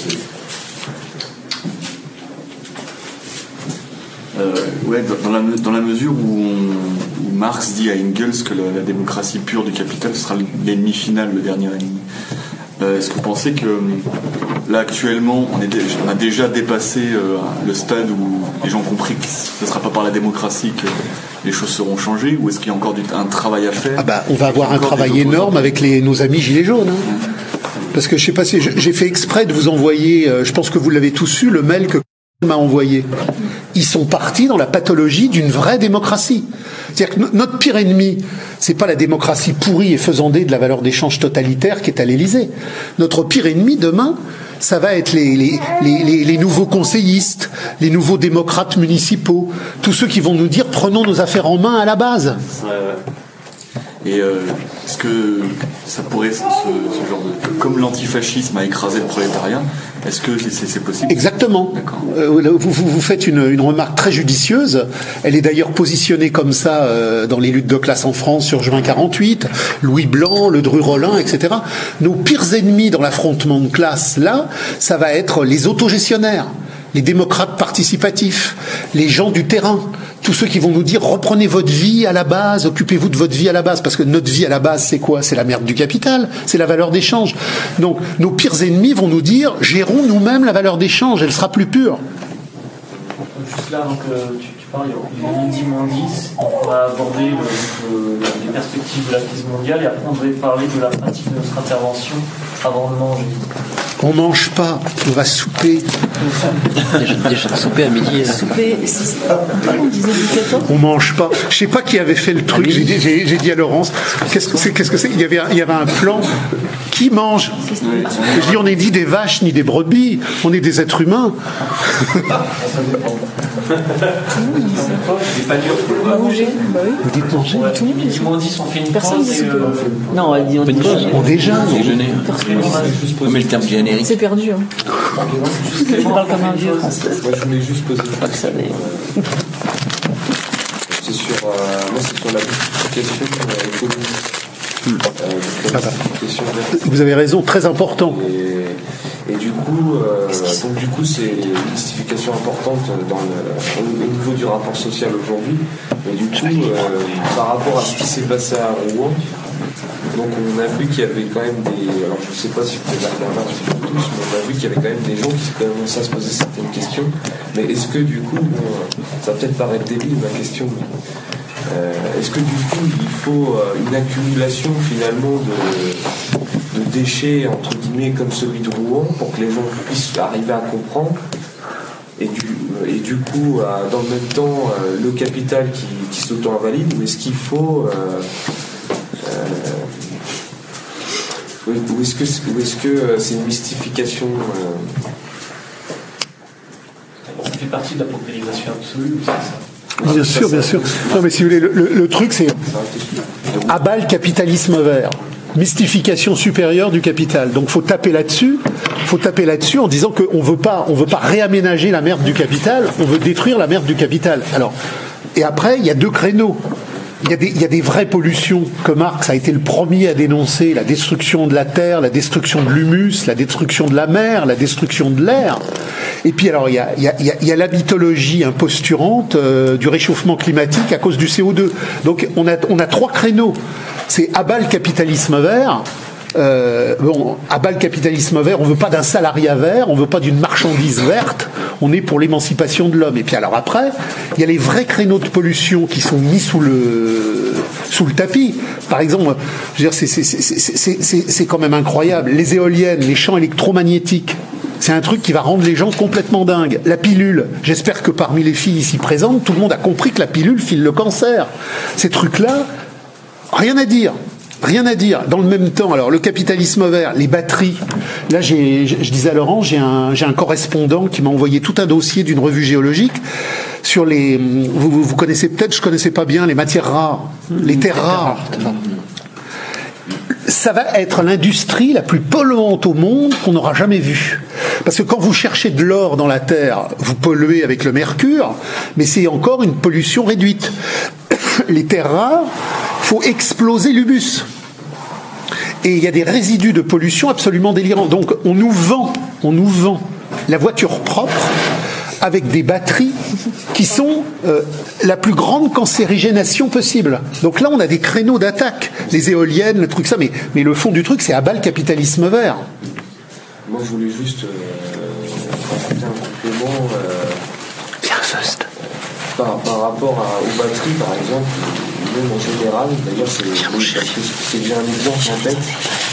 absolue. Ouais, dans la mesure où Marx dit à Engels que la démocratie pure du capital sera l'ennemi final, le dernier ennemi. Est-ce que vous pensez que là actuellement on a déjà dépassé le stade où les gens ont compris que ce ne sera pas par la démocratie que les choses seront changées, ou est-ce qu'il y a encore un travail à faire? On va avoir un travail énorme avec nos amis Gilets jaunes. Hein. Parce que je sais pas si j'ai fait exprès de vous envoyer, je pense que vous l'avez tous eu, le mail que m'a envoyé. Ils sont partis dans la pathologie d'une vraie démocratie. C'est-à-dire que notre pire ennemi, c'est pas la démocratie pourrie et faisandée de la valeur d'échange totalitaire qui est à l'Élysée. Notre pire ennemi demain, ça va être les nouveaux conseillistes, les nouveaux démocrates municipaux, tous ceux qui vont nous dire prenons nos affaires en main à la base. Et est-ce que ça pourrait, ce genre de... Comme l'antifascisme a écrasé le prolétariat, est-ce que c'est possible? Exactement. Vous faites une remarque très judicieuse. Elle est d'ailleurs positionnée comme ça dans les luttes de classe en France sur juin 48, Louis Blanc, Le Dru-Rollin, etc. Nos pires ennemis dans l'affrontement de classe, là, ça va être les autogestionnaires, les démocrates participatifs, les gens du terrain, tous ceux qui vont nous dire reprenez votre vie à la base, occupez-vous de votre vie à la base, parce que notre vie à la base c'est quoi? C'est la merde du capital, c'est la valeur d'échange. Donc nos pires ennemis vont nous dire gérons nous-mêmes la valeur d'échange, elle sera plus pure. Juste là, donc, tu parles, il y a une 10-10, on va aborder les perspectives de la crise mondiale et après on va parler de la pratique de notre intervention avant de manger. On mange pas, on va souper. Déjà souper à midi. Souper, on mange pas. Je sais pas qui avait fait le truc. J'ai dit à Laurence, qu'est-ce que c'est? Il y avait un plan. Qui mange? Je dis, on n'est ni des vaches ni des brebis, on est des êtres humains. Manger. Vous dites manger? Tout 10, on fait une pause. Non, elle dit on déjeune. déjeuner. Mais le terme déjeuner C'est perdu. Hein. Je parle comme un vieux. Moi, je voulais juste poser une question. C'est sur la question économique. Vous avez raison, très important. Et du coup, c'est une mystification importante au niveau du rapport social aujourd'hui. Et du coup, par rapport à ce qui s'est passé à Rouen, donc on a vu qu'il y avait quand même des... Alors je ne sais pas si vous pouvez la faire sur tous, mais on a vu qu'il y avait quand même des gens qui commençaient à se poser certaines questions. Mais est-ce que du coup, ça va peut-être paraître débile ma question, est-ce que du coup il faut une accumulation finalement de déchets entre guillemets comme celui de Rouen pour que les gens puissent arriver à comprendre et du coup dans le même temps le capital qui s'auto-invalide, ou est-ce qu'il faut ou est-ce que c'est une mystification Ça fait partie de la paupérisation absolue, c'est ça? Bien sûr, bien sûr. Non, mais si vous voulez, le truc, c'est abat le capitalisme vert. Mystification supérieure du capital. Donc, faut taper là-dessus. Faut taper là-dessus en disant qu'on veut pas réaménager la merde du capital. On veut détruire la merde du capital. Alors, et après, il y a deux créneaux. Il y a des vraies pollutions que Marx a été le premier à dénoncer, la destruction de la terre, la destruction de l'humus, la destruction de la mer, la destruction de l'air. Et puis alors il y a la mythologie imposturante du réchauffement climatique à cause du CO2. Donc on a trois créneaux. C'est abat le capitalisme vert. Abat le capitalisme vert, on veut pas d'un salariat vert, on veut pas d'une marchandise verte, on est pour l'émancipation de l'homme. Et puis alors après, il y a les vrais créneaux de pollution qui sont mis sous le tapis. Par exemple, je veux dire, c'est quand même incroyable. Les éoliennes, les champs électromagnétiques, c'est un truc qui va rendre les gens complètement dingues. La pilule, j'espère que parmi les filles ici présentes, tout le monde a compris que la pilule file le cancer. Ces trucs-là, rien à dire. Rien à dire. Dans le même temps, alors le capitalisme vert, les batteries. Là, je disais à Laurent, j'ai un correspondant qui m'a envoyé tout un dossier d'une revue géologique sur les. Vous connaissez peut-être, je connaissais pas bien les matières rares, les terres rares. Ça va être l'industrie la plus polluante au monde qu'on n'aura jamais vue. Parce que quand vous cherchez de l'or dans la terre, vous polluez avec le mercure, mais c'est encore une pollution réduite. Les terres rares, faut exploser l'humus. Et il y a des résidus de pollution absolument délirants. Donc on nous vend la voiture propre avec des batteries qui sont la plus grande cancérigénation possible. Donc là on a des créneaux d'attaque, les éoliennes, le truc ça, mais le fond du truc c'est abat le capitalisme vert. Moi je voulais juste rajouter un complément par rapport aux batteries par exemple. Même en général, d'ailleurs c'est que j'ai un exemple en tête.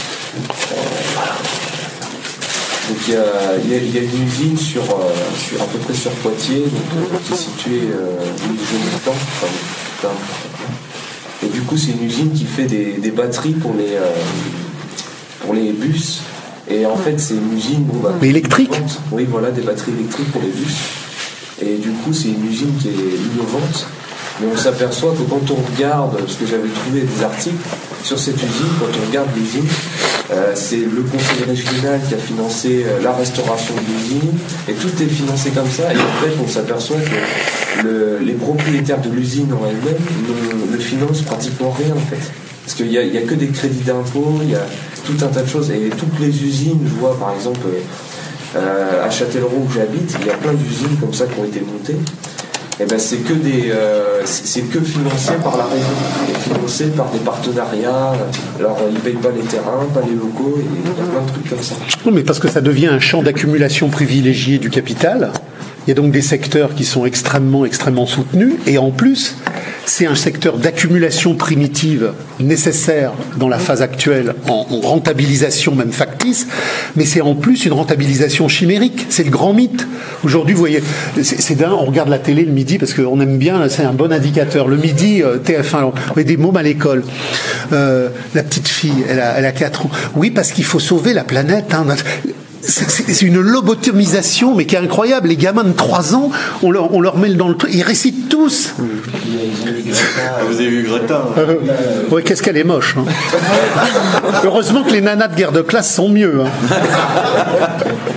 Donc il y a une usine sur à peu près sur Poitiers, qui est située rue du Jeune-Temps. Et du coup c'est une usine qui fait des batteries pour les bus. Et en fait c'est une usine mais électrique. Oui voilà, des batteries électriques pour les bus. Et du coup c'est une usine qui est innovante. Mais on s'aperçoit que quand on regarde, parce que j'avais trouvé des articles sur cette usine, quand on regarde l'usine, c'est le conseil régional qui a financé la restauration de l'usine, et tout est financé comme ça, et en fait on s'aperçoit que les propriétaires de l'usine en elle-même ne financent pratiquement rien en fait. Parce qu'il n'y a que des crédits d'impôt, il y a tout un tas de choses, et toutes les usines, je vois par exemple à Châtellerault où j'habite, il y a plein d'usines comme ça qui ont été montées. Et ben c'est que financé par la région, et financé par des partenariats. Alors ils payent pas les terrains, pas les locaux, et il y a plein de trucs comme ça. Non, mais parce que ça devient un champ d'accumulation privilégié du capital. Il y a donc des secteurs qui sont extrêmement soutenus, et en plus, c'est un secteur d'accumulation primitive nécessaire dans la phase actuelle en rentabilisation même factice, mais c'est en plus une rentabilisation chimérique. C'est le grand mythe. Aujourd'hui, vous voyez, c'est dingue, on regarde la télé le midi parce qu'on aime bien, c'est un bon indicateur. Le midi, TF1, on met des mômes à l'école. La petite fille, elle a 4 ans. Oui, parce qu'il faut sauver la planète. Hein. c'est une lobotomisation, mais qui est incroyable. Les gamins de 3 ans, on leur met dans le truc, ils récitent tous. Vous avez vu Greta? Oui, qu'est-ce qu'elle est moche. Hein. Heureusement que les nanas de guerre de classe sont mieux. Hein.